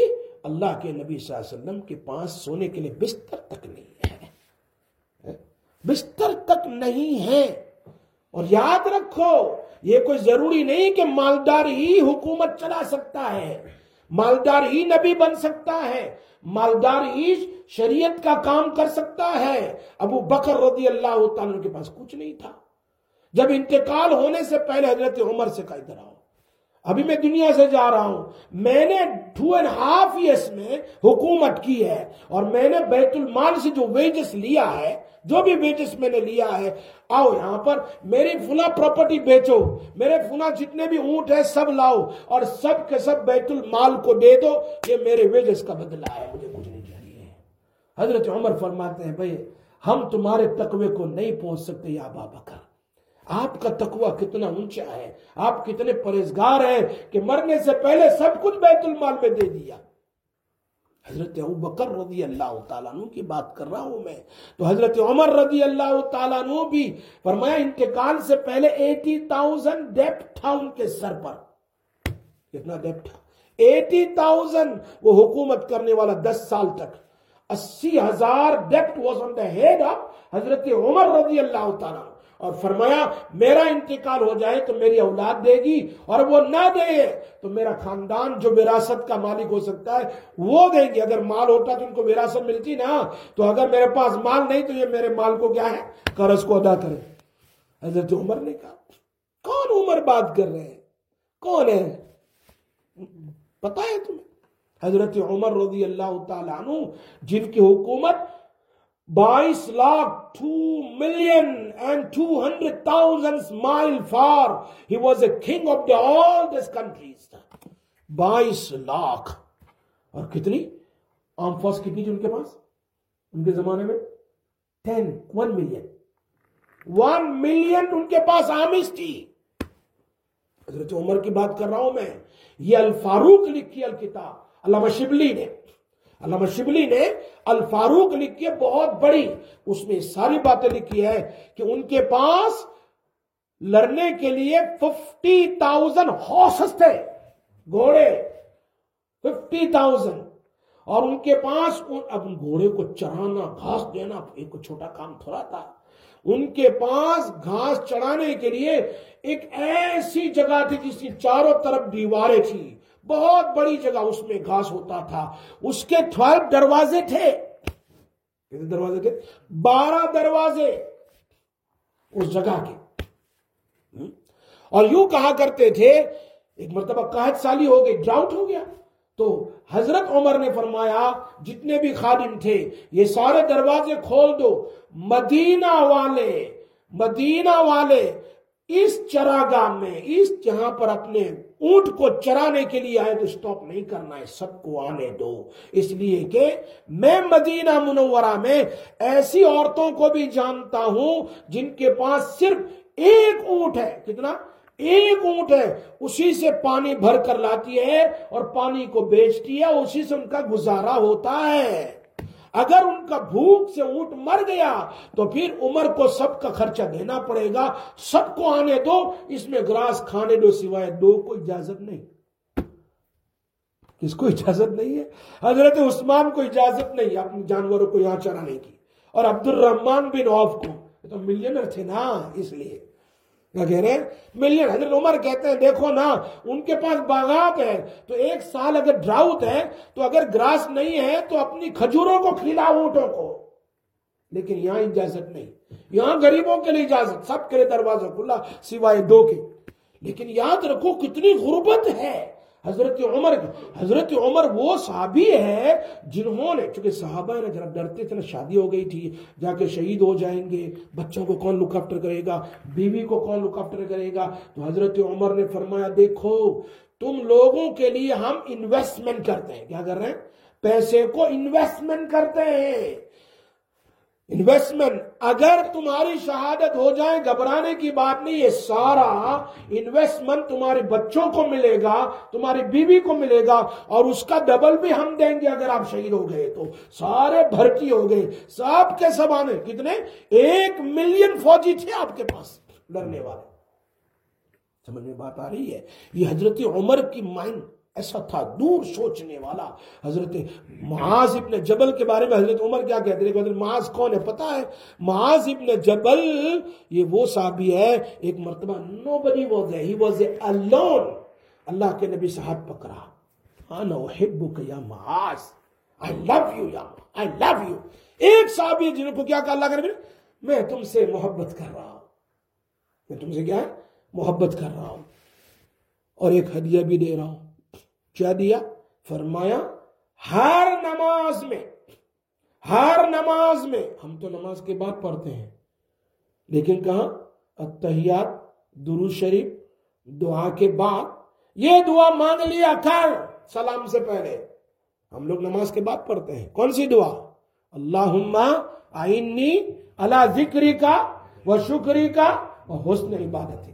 اللہ کے نبی صلی اللہ علیہ وسلم کے پاس سونے کے لیے بستر تک نہیں ہے، بستر تک نہیں ہے۔ اور یاد رکھو یہ کوئی ضروری نہیں کہ مالدار ہی حکومت چلا سکتا ہے، مالدار ہی نبی بن سکتا ہے، مالدار ہی شریعت کا کام کر سکتا ہے۔ ابو بکر رضی اللہ تعالیٰ عنہ کے پاس کچھ نہیں تھا۔ جب انتقال ہونے سے پہلے حضرت عمر سے کہا ادھر آؤ، ابھی میں دنیا سے جا رہا ہوں، میں نے 2.5 ایئرس میں حکومت کی ہے، اور میں نے بیت المال سے جو ویجز لیا ہے، جو بھی ویجز میں نے لیا ہے، آؤ یہاں پر میری فلاں پراپرٹی بیچو، میرے فلاں جتنے بھی اونٹ ہیں سب لاؤ اور سب کے سب بیت المال کو دے دو، یہ میرے ویجز کا بدلہ ہے، مجھے کچھ نہیں چاہیے۔ حضرت عمر فرماتے ہیں بھائی ہم تمہارے تقوی کو نہیں پہنچ سکتے یا ابا بکر، آپ کا تقوی کتنا اونچا ہے، آپ کتنے پرہیزگار ہیں کہ مرنے سے پہلے سب کچھ بیت المال میں دے دیا۔ حضرت ابو بکر رضی اللہ تعالیٰ عنہ کی بات کر رہا ہوں میں، تو حضرت عمر رضی اللہ تعالیٰ عنہ بھی فرمایا انتقال سے پہلے 80,000 ڈیٹ تھا ان کے سر پر۔ کتنا ڈیٹ تھا؟ 80,000۔ وہ حکومت کرنے والا 10 سال تک 80,000 that was on the head of حضرت عمر رضی اللہ تعالیٰ عنہ، اور فرمایا میرا انتقال ہو جائے تو میری اولاد دے گی، اور وہ نہ دے تو میرا خاندان جو وراثت کا مالک ہو سکتا ہے وہ دیں گے۔ اگر مال ہوتا تو ان کو وراثت ملتی نا، تو اگر میرے پاس مال نہیں تو یہ میرے مال کو کیا ہے، قرض کو ادا کرے۔ حضرت عمر نے کہا، کون عمر بات کر رہے ہیں، کون ہے پتا ہے تمہیں؟ حضرت عمر رضی اللہ تعالیٰ عنہ جن کی حکومت 22,200,000 mile far, he was a king of all these countries۔ 22 lakh, اور کتنی آرم فورس کتنی تھی ان کے پاس ان کے زمانے میں؟ 1 ملین، 1 ملین ان کے پاس آرمیز تھی۔ حضرت عمر کی بات کر رہا ہوں میں۔ یہ الفاروق لکھی الکتاب، علامہ شبلی نے الفاروق لکھی ہے، بہت بڑی، اس میں ساری باتیں لکھی ہے کہ ان کے پاس لڑنے کے لیے 50,000 ہارسز تھے، گھوڑے 50,000، اور ان کے پاس اب گھوڑے کو چرانا، گھاس دینا ایک چھوٹا کام تھوڑا تھا۔ ان کے پاس گھاس چڑھانے کے لیے ایک ایسی جگہ تھی جس کی چاروں طرف دیواریں تھی، بہت بڑی جگہ، اس میں گھاس ہوتا تھا۔ اس کے 12 دروازے تھے۔ کتنے دروازے تھے؟ 12 دروازے اس جگہ کے۔ اور یوں کہا کرتے تھے، ایک مرتبہ قحط سالی ہو گئی، ڈراؤٹ ہو گیا، تو حضرت عمر نے فرمایا جتنے بھی خادم تھے یہ سارے دروازے کھول دو، مدینہ والے اس چراگاہ میں، اس جہاں پر اپنے اونٹ کو چرانے کے لیے آئے تو سٹاپ نہیں کرنا ہے، سب کو آنے دو، اس لیے کہ میں مدینہ منورہ میں ایسی عورتوں کو بھی جانتا ہوں جن کے پاس صرف ایک اونٹ ہے۔ کتنا؟ ایک اونٹ ہے، اسی سے پانی بھر کر لاتی ہے اور پانی کو بیچتی ہے، اسی سے ان کا گزارا ہوتا ہے۔ اگر ان کا بھوک سے اونٹ مر گیا تو پھر عمر کو سب کا خرچہ دینا پڑے گا، سب کو آنے دو، اس میں گراس کھانے دو، سوائے 2 کو اجازت نہیں۔ کس کو اجازت نہیں ہے؟ حضرت عثمان کو اجازت نہیں اپنے جانوروں کو یہاں چرانے کی، اور عبد الرحمن بن عوف کو، تو ملینر تھے نا، اس لیے کیا کہہ رہے ہیں، ملین۔ حضرت عمر کہتے ہیں دیکھو نا، ان کے پاس باغات ہے، تو ایک سال اگر ڈراؤٹ ہے تو اگر گراس نہیں ہے تو اپنی کھجوروں کو کھلاؤ اونٹوں کو، لیکن یہاں اجازت نہیں، یہاں غریبوں کے لیے اجازت، سب کے لیے دروازہ کھلا سوائے 2 کے۔ لیکن یاد رکھو کتنی غربت ہے حضرت عمر وہ صحابی ہے جنہوں نے، چونکہ صحابہ نے ذرا ڈرتے تھے نا، شادی ہو گئی تھی، جا کے شہید ہو جائیں گے، بچوں کو کون لک آفٹر کرے گا، بیوی کو کون لک آفٹر کرے گا، تو حضرت عمر نے فرمایا دیکھو تم لوگوں کے لیے ہم انویسٹمنٹ کرتے ہیں۔ کیا کر رہے ہیں؟ پیسے کو انویسٹمنٹ کرتے ہیں۔ انویسٹمنٹ، اگر تمہاری شہادت ہو جائے گھبرانے کی بات نہیں، یہ سارا انویسٹمنٹ تمہارے بچوں کو ملے گا، تمہاری بیوی کو ملے گا، اور اس کا ڈبل بھی ہم دیں گے اگر آپ شہید ہو گئے تو۔ سارے بھرتی ہو گئے، سب کے سب آنے، کتنے؟ 1 ملین فوجی تھے آپ کے پاس لڑنے والے۔ سمجھ میں بات آ رہی ہے؟ یہ حضرت عمر کی مائنڈ ایسا تھا دور سوچنے والا. حضرت معاذ ابن جبل کے بارے میں حضرت عمر کیا کہتے ہیں؟ حضرت معاذ کون ہے پتا ہے؟ معاذ ابن جبل یہ وہ صحابی ہے، ایک مرتبہ nobody was there, he was alone. اللہ کے نبی سے ہاتھ پکڑا، انا احبک یا معاذ، I love you یا I love you. ایک صحابی جن کو کیا کہا اللہ کے نبی نے؟ میں تم سے محبت کر رہا ہوں، میں تم سے کیا ہے؟ محبت کر رہا ہوں، اور ایک ہدیہ بھی دے رہا ہوں. کیا دیا؟ فرمایا ہر نماز میں ہم تو نماز کے بعد پڑھتے ہیں، لیکن کہاں؟ التحیات، درود شریف، دعا کے بعد یہ دعا مانگ لیا کر سلام سے پہلے. ہم لوگ نماز کے بعد پڑھتے ہیں کون سی دعا؟ اللہم اعنی علی ذکرک و شکرک و حسن عبادتک.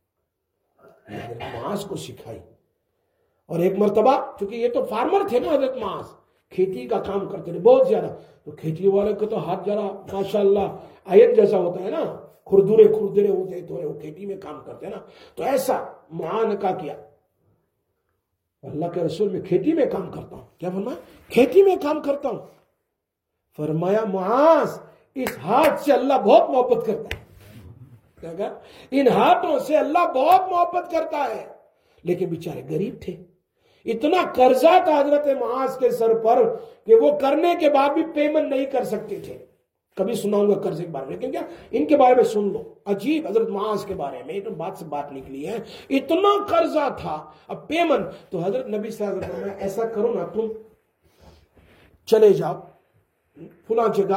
معاذ کو سکھائی. اور ایک مرتبہ چونکہ یہ تو فارمر تھے نا حضرت معاذ، کھیتی کا کام کرتے تھے بہت زیادہ، تو کھیتی والے کو تو ہاتھ ذرا ماشاءاللہ آیت جیسا ہوتا ہے نا، کھردرے ہوتے ہیں تھوڑے، وہ کھیتی میں کام کرتے ہیں نا، تو ایسا معانقہ کیا. اللہ کے رسول میں کھیتی میں کام کرتا ہوں. کیا فرمایا؟ کھیتی میں کام کرتا ہوں. فرمایا معاذ اس ہاتھ سے اللہ بہت محبت کرتا ہے. کیا کہا؟ ان ہاتھوں سے اللہ بہت محبت کرتا ہے. لیکن بیچارے غریب تھے، اتنا قرضہ تھا حضرت معاذ کے سر پر کہ وہ کرنے کے بعد بھی پیمنٹ نہیں کر سکتے تھے. کبھی سناؤں گا قرضے کے بارے میں، لیکن کیا ان کے بارے میں سن لو. عجیب حضرت معاذ کے بارے میں، بات سے بات نکلی ہے، اتنا قرضہ تھا. اب پیمنٹ تو حضرت نبی صلی اللہ علیہ وسلم ایسا کرو نا، تم چلے جاؤ فلاں جگہ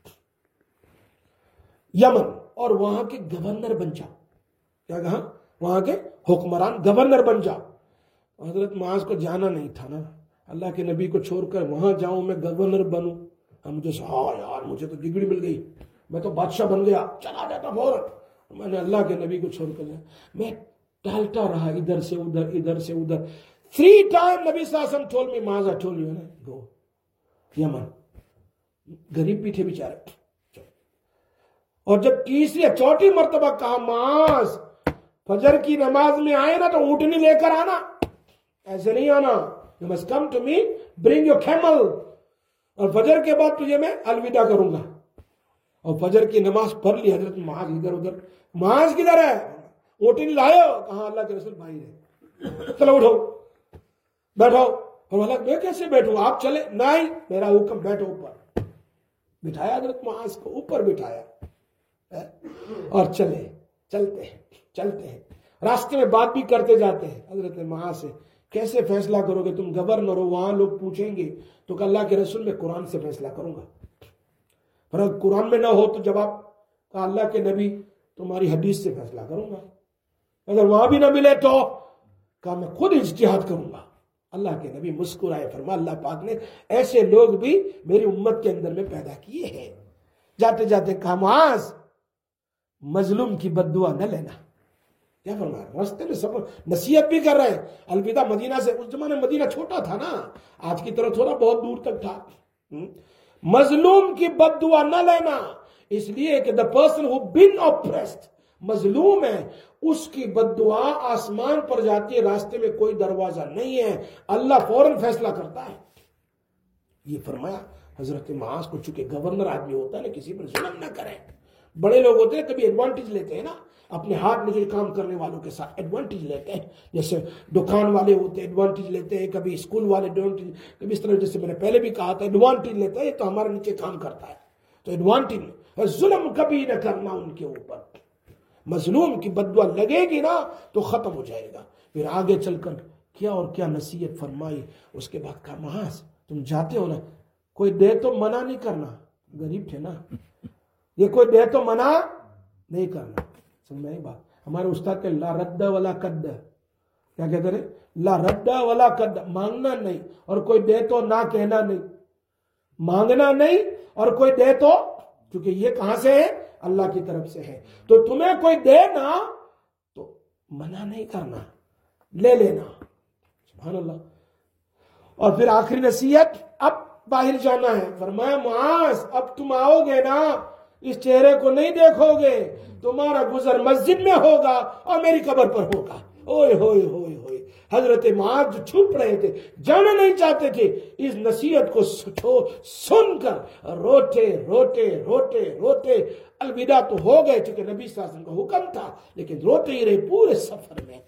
یمن اور وہاں کے گورنر بن جاؤ. کیا کہا؟ وہاں کے حکمران گورنر بن جاؤ. حضرت معاذ کو جانا نہیں تھا نا، اللہ کے نبی کو چھوڑ کر وہاں جاؤں میں گورنر بنوں. مجھے یار مجھے تو ڈگری مل گئی، میں تو بادشاہ بن گیا، چلا جاتا فوراً. میں نے اللہ کے نبی کو چھوڑ کر جایا، میں ٹالتا رہا ادھر سے ادھر ادھر سے ادھر. 3 times نبی صلی اللہ علیہ وسلم told me Muaz I told you go یمن. غریب بھی تھے بیچارے. اور جب تیسری یا چوتھی مرتبہ کہا معاذ فجر کی نماز میں آئے نا تو اونٹنی لے کر آنا، ایسے نہیں آنا. You must come to me, bring your camel. اور فجر کے بعد تجھے میں الوداع کروں گا. اور فجر کی نماز پڑھ لی. حضرت معاذ ادھر ادھر، معاذ کدھر ہے؟ اونٹنی لائے ہو؟ کہاں اللہ کے رسول بھائی ہے. چلو اٹھو بیٹھو. اور اللہ میں کیسے بیٹھوں؟ آپ چلے؟ نہیں میرا حکم، بیٹھو اوپر. بٹھایا حضرت معاذ کو اوپر بٹھایا اور چلتے ہیں. راستے میں بات بھی کرتے جاتے ہیں حضرت معاذ سے. کیسے فیصلہ کرو گے؟ تم گورنر ہو، وہاں لوگ پوچھیں گے تو کہ اللہ کے رسول میں قرآن سے فیصلہ کروں گا. پر اگر قرآن میں نہ ہو تو جواب کہا اللہ کے نبی تمہاری حدیث سے فیصلہ کروں گا. اگر وہاں بھی نہ ملے تو کہا میں خود اجتہاد کروں گا. اللہ کے نبی مسکرائے، فرما اللہ پاک نے ایسے لوگ بھی میری امت کے اندر میں پیدا کیے ہیں. جاتے جاتے کہا معاذ مظلوم کی بد دعا نہ لینا. کیا فرما رہا؟ راستے میں سفر نصیحت بھی کر رہے ہیں. الوداع مدینہ سے، اس زمانے مدینہ چھوٹا تھا نا، آج کی طرح تھوڑا بہت دور تک تھا. مظلوم کی بد دعا نہ لینا، اس لیے کہ the person who been oppressed، مظلوم ہے، اس کی بد دعا آسمان پر جاتی ہے، راستے میں کوئی دروازہ نہیں ہے، اللہ فوراً فیصلہ کرتا ہے. یہ فرمایا حضرت معاذ کو. چونکہ گورنر آدمی ہوتا ہے نا، کسی پر ظلم نہ کرے. بڑے لوگ ہوتے ہیں کبھی ایڈوانٹیج لیتے ہیں نا، اپنے ہاتھ میں جو کام کرنے والوں کے ساتھ ایڈوانٹیج لیتے ہیں. جیسے دکان والے ہوتے ہیں ایڈوانٹیج لیتے ہیں، کبھی اسکول والے ایڈوانٹیج، کبھی اس طرح جیسے میں نے پہلے بھی کہا تھا ایڈوانٹیج لیتا ہے. یہ تو ہمارے نیچے کام کرتا ہے تو ایڈوانٹیج. ظلم کبھی نہ کرنا ان کے اوپر. مظلوم کی بد دعا لگے گی نا تو ختم ہو جائے گا. پھر آگے چل کر کیا اور کیا نصیحت فرمائی. اس کے بعد کہا معاذ تم جاتے ہو نا، کوئی دے تو منع نہیں کرنا. غریب تھے نا، یہ کوئی دے تو منع نہیں کرنا. سمجھ میں بات؟ ہمارے استاد کے لا رد ولا قد، کیا کہتے ہیں؟ لا رد ولا قد، مانگنا نہیں اور کوئی دے تو نہ کہنا نہیں. مانگنا نہیں اور کوئی دے تو، کیونکہ یہ کہاں سے ہے؟ اللہ کی طرف سے ہے. تو تمہیں کوئی دے نا تو منع نہیں کرنا، لے لینا. سبحان اللہ. اور پھر آخری نصیحت، اب باہر جانا ہے. فرمایا معاذ اب تم آؤ گے نا، اس چہرے کو نہیں دیکھو گے، تمہارا گزر مسجد میں ہوگا اور میری قبر پر ہوگا. اوئے ہوئے ہوئے ہوئے. حضرت معاذ جو چھپ رہے تھے، جانا نہیں چاہتے تھے، اس نصیحت کو سن کر روتے روتے روتے روتے الوداع تو ہو گئے، چونکہ نبی صلی اللہ علیہ وسلم کا حکم تھا، لیکن روتے ہی رہے پورے سفر میں۔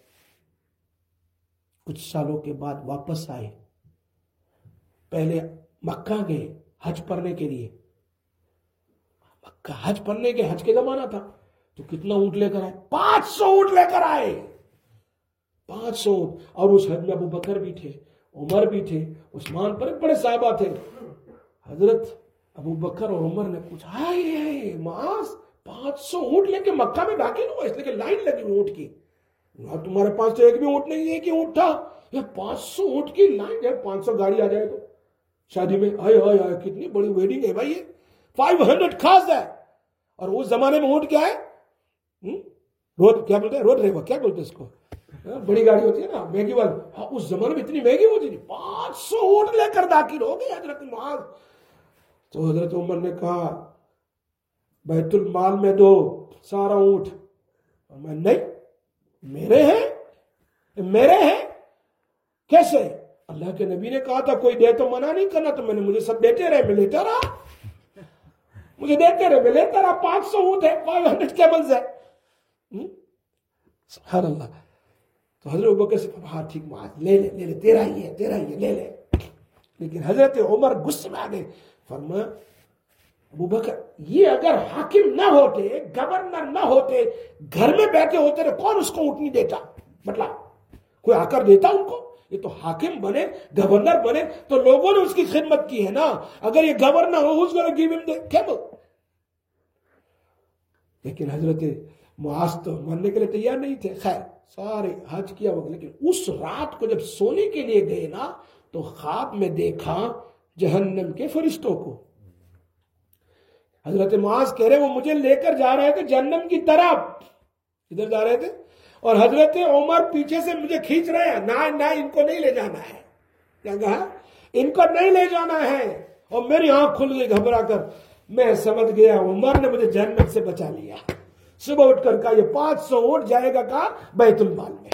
کچھ سالوں کے بعد واپس آئے، پہلے مکہ گئے حج پڑھنے کے لیے، مکہ حج پڑھنے کے، حج کے زمانہ تھا تو کتنا اونٹ لے کر آئے؟ 500 اونٹ لے کر آئے، 500 اونٹ۔ اور اس حج میں ابو بکر بھی تھے، عمر بھی تھے، عثمان پر بڑے صحابہ تھے۔ حضرت ابو بکر اور عمر نے پوچھا، ہائے معاذ 500 اونٹ لے کے مکہ میں داخل ہوا، اس لیے کہ لائن لگی اونٹ کی، تمہارے پاس تو ایک بھی اونٹ نہیں، ایک ہی اونٹ تھا، یہ 500 اونٹ کی لائن ہے، 500 گاڑی آ جائے تو شادی میں، ہائے ہائے ہائے کتنی بڑی ویڈنگ ہے بھائی، یہ 500 خاص ہے۔ اور اس زمانے میں اونٹ کیا ہے؟ روڈ کیا بولتے ہیں، روڈ ریور کیا بولتے ہیں اس کو، بڑی گاڑی ہوتی ہے نا مہنگی والی، اس زمانے میں اتنی مہنگی ہوتی تھی۔ 500 اونٹ لے کر داخل ہو گئے حضرت معاذ۔ تو حضرت عمر نے کہا بیت المال میں دو سارا اونٹ، اور میں نہیں، میرے ہیں کیسے؟ اللہ کے نبی نے کہا تھا کوئی دے تو منع نہیں کرنا، تو میں نے مجھے سب دیتے رہے، میں لیتا رہا، مجھے دیتے رہے، میں لیتا رہا۔ 500 اونٹ ہے، 500 کیملز ہے، سبحان اللہ۔ تو حضرت ابوبکر سے ہاں ٹھیک معاذ لے لے، تیرا ہی ہے لے لے۔ لیکن حضرت عمر غصے میں آ گئے، فرمایا ابوبکر یہ اگر حاکم نہ ہوتے، گورنر نہ ہوتے، گھر میں بیٹھے ہوتے تو کون اس کو اونٹ نہیں دیتا؟ مطلب کوئی آ کر دیتا ان کو؟ یہ تو حاکم بنے، گورنر بنے تو لوگوں نے اس کی خدمت کی ہے نا، اگر یہ گورنر ہو اس کو گیو ہم دے کیمل۔ لیکن حضرت معاذ تو مرنے کے لیے تیار نہیں تھے۔ خیر سارے حج کیا ہوگا، لیکن اس رات کو جب سونے کے لیے گئے نا تو خواب میں دیکھا جہنم کے فرشتوں کو۔ حضرت معاذ کہہ رہے وہ مجھے لے کر جا رہے تھے جہنم کی طرف، ادھر جا رہے تھے، اور حضرت عمر پیچھے سے مجھے کھینچ رہے ہیں، نہ ان کو نہیں لے جانا ہے، کیا کہا؟ ان کو نہیں لے جانا ہے۔ اور میری آنکھ کھل گئی گھبرا کر، میں سمجھ گیا عمر نے مجھے جہنم سے بچا لیا۔ صبح اٹھ کر کہا یہ 500 اونٹ جائے گا کہا بیت المال میں۔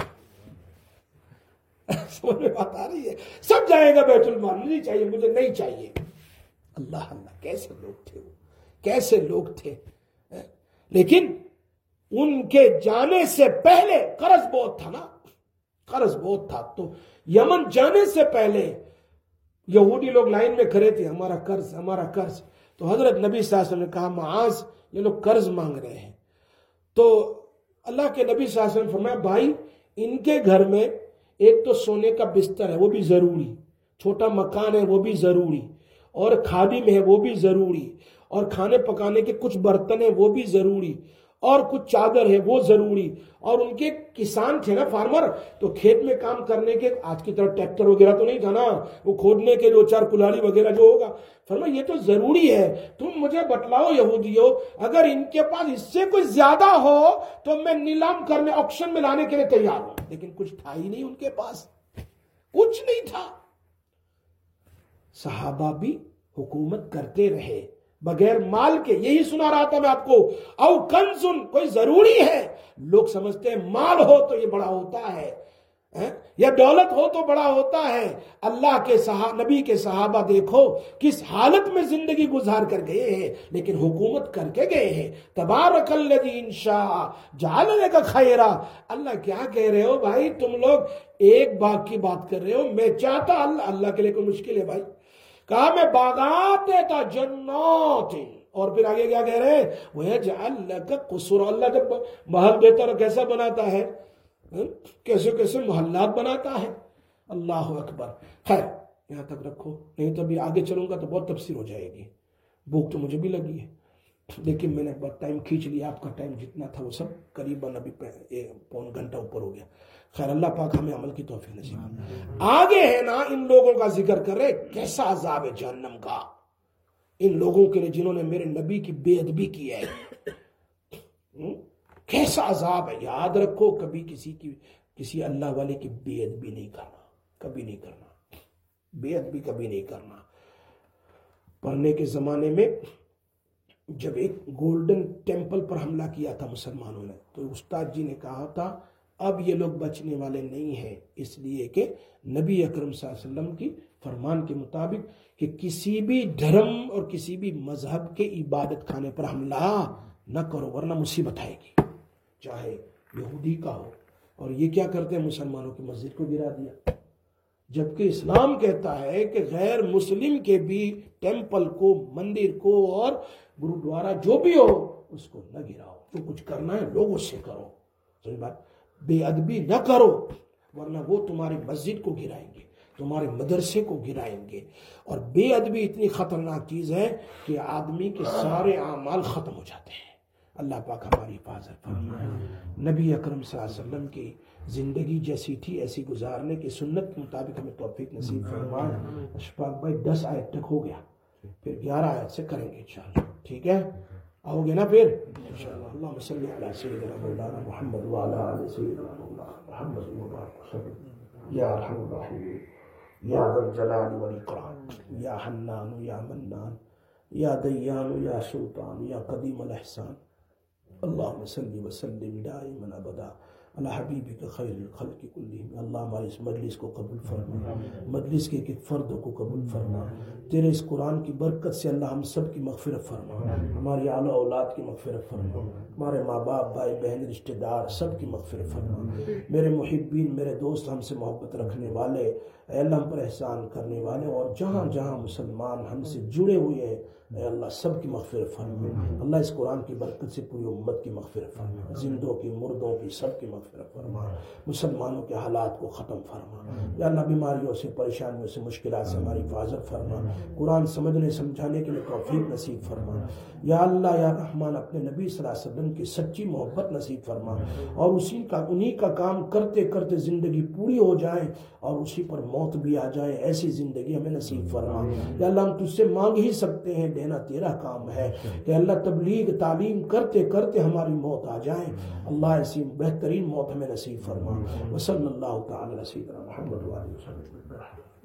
سمجھ میں بات آ رہی ہے؟ سب جائے گا بیت المال، نہیں چاہیے مجھے، نہیں چاہیے۔ اللہ اللہ کیسے لوگ تھے وہ، کیسے لوگ تھے۔ لیکن ان کے جانے سے پہلے قرض بہت تھا نا، قرض بہت تھا، تو یمن جانے سے پہلے یہودی لوگ لائن میں کھڑے تھے، ہمارا قرض ہمارا قرض۔ تو حضرت نبی صلی اللہ علیہ وسلم نے کہا معاذ یہ لوگ قرض مانگ رہے ہیں۔ تو اللہ کے نبی صلی اللہ علیہ وسلم فرمایا بھائی ان کے گھر میں ایک تو سونے کا بستر ہے وہ بھی ضروری، چھوٹا مکان ہے وہ بھی ضروری، اور خادم ہے وہ بھی ضروری، اور کھانے پکانے کے کچھ برتن ہیں وہ بھی ضروری، اور کچھ چادر ہے وہ ضروری، اور ان کے کسان تھے نا فارمر، تو کھیت میں کام کرنے کے، آج کی طرح ٹریکٹر وغیرہ تو نہیں تھا نا، وہ کھودنے کے دو چار کلاڑی وغیرہ جو ہوگا، فرمایا یہ تو ضروری ہے، تم مجھے بتلاؤ یہودیو اگر ان کے پاس اس سے کوئی زیادہ ہو تو میں نیلام کرنے، آکشن میں لانے کے لیے تیار ہوں۔ لیکن کچھ تھا ہی نہیں ان کے پاس، کچھ نہیں تھا۔ صحابہ بھی حکومت کرتے رہے بغیر مال کے، یہی سنا رہا تھا میں آپ کو، او کنزن کوئی ضروری ہے، لوگ سمجھتے ہیں مال ہو تو یہ بڑا ہوتا ہے، یا دولت ہو تو بڑا ہوتا ہے۔ اللہ کے نبی کے صحابہ دیکھو کس حالت میں زندگی گزار کر گئے ہیں، لیکن حکومت کر کے گئے ہیں۔ تبارک الذی ان شاء جعل لک خیرا۔ اللہ کیا کہہ رہے ہو بھائی، تم لوگ ایک باغ کی بات کر رہے ہو، میں چاہتا اللہ کے لیے کوئی مشکل ہے بھائی، کہا میں باغات دیتا جنات، اور پھر آگے کیا کہہ رہے ہیں وَيَجْعَلْ لَكَ قُصُورًا۔ اللہ جب محل دیتا اور کیسا بناتا ہے، کیسے کیسے محلات بناتا ہے، اللہ اکبر۔ خیر یہاں تک رکھو، نہیں تو ابھی آگے چلوں گا تو بہت تفسیر ہو جائے گی، بھوک تو مجھے بھی لگی ہے، لیکن میں نے بہت ٹائم کھینچ لیا، آپ کا ٹائم جتنا تھا وہ سب قریباً ابھی پون گھنٹہ اوپر ہو گیا۔ خیر اللہ پاک ہمیں عمل کی توفیق نصیب۔ آگے ہے نا ان لوگوں کا ذکر کر رہے کیسا عذاب ہے جہنم کا ان لوگوں کے لیے جنہوں نے میرے نبی کی بے ادبی کی ہے، کیسا عذاب ہے۔ یاد رکھو کبھی کسی اللہ والے کی بے ادبی نہیں کرنا، کبھی نہیں کرنا، بے ادبی کبھی نہیں کرنا۔ پڑھنے کے زمانے میں جب ایک گولڈن ٹیمپل پر حملہ کیا تھا مسلمانوں نے، تو استاد جی نے کہا تھا اب یہ لوگ بچنے والے نہیں ہیں، اس لیے کہ نبی اکرم صلی اللہ علیہ وسلم کی فرمان کے مطابق کہ کسی بھی دھرم اور کسی بھی مذہب کے عبادت خانے پر حملہ نہ کرو ورنہ مصیبت آئے گی، چاہے یہودی کا ہو۔ اور یہ کیا کرتے ہیں؟ مسلمانوں کی مسجد کو گرا دیا، جبکہ اسلام کہتا ہے کہ غیر مسلم کے بھی ٹیمپل کو، مندر کو اور گرودوارا جو بھی ہو اس کو نہ گراؤ، جو کچھ کرنا ہے لوگوں سے کرو، سمجھ بات، بے ادبی نہ کرو ورنہ وہ تمہاری مسجد کو گرائیں گے، تمہارے مدرسے کو گرائیں گے۔ اور بے ادبی اتنی خطرناک چیز ہے کہ آدمی کے سارے اعمال ختم ہو جاتے ہیں۔ اللہ پاک ہماری حفاظت فرمائے۔ نبی اکرم صلی اللہ علیہ وسلم کی زندگی جیسی تھی ایسی گزارنے کی سنت کے مطابق ہمیں توفیق نصیب فرمائے۔ اشفاق بھائی 10 آیت تک ہو گیا، پھر 11 آیت سے کریں گے انشاءاللہ، ٹھیک ہے؟ آؤ گے نا پھر انشاءاللہ؟ اللہم صلی علی سیدنا مولانا محمد وعلی آل سیدنا مولانا محمد مبارک وسلم۔ یا ارحم الراحمین، یا ذا الجلال والاکرام، یا حنان یا منان، یا دیان یا سلطان، یا قدیم الاحسان، اللہم صلی وسلم دائما ابدا علی حبیبک خیر الخلق کلہم۔ اللہ ہماری اس مجلس کو قبول فرما، مجلس کے ایک ایک فرد کو قبول فرما، تیرے اس قرآن کی برکت سے اللہ ہم سب کی مغفرت فرما، ہماری اعلیٰ اولاد کی مغفرت فرما، ہمارے ماں باپ، بھائی بہن، رشتہ دار سب کی مغفرت فرما، میرے محبین، میرے دوست، ہم سے محبت رکھنے والے، اے اللہ ہم پر احسان کرنے والے، اور جہاں جہاں مسلمان ہم سے جڑے ہوئے ہیں اے اللہ سب کی مغفرت فرما۔ اللہ اس قرآن کی برکت سے پوری امت کی مغفرت فرما، زندوں کی، مردوں کی، سب کی مغفرت فرما، مسلمانوں کے حالات کو ختم فرما۔ یا اللہ بیماریوں سے، پریشانیوں سے، مشکلات سے ہماری حفاظت فرما، قرآن سمجھنے سمجھانے کے لیے توفیق نصیب فرما۔ یا اللہ یا رحمان اپنے نبی صلی اللہ علیہ وسلم کی سچی محبت نصیب فرما، اور انہی کا کام کرتے کرتے زندگی پوری ہو جائے اور اسی پر موت بھی آ جائے، ایسی زندگی ہمیں نصیب فرما۔ یا اللہ ہم تجھ سے مانگ ہی سکتے ہیں، دینا تیرا کام ہے کہ اللہ تبلیغ تعلیم کرتے کرتے ہماری موت آ جائے، اللہ ایسی بہترین موت ہمیں نصیب فرما۔ وصلی اللہ تعالی علی سیدنا محمد وعلی آلہ وصحبہ۔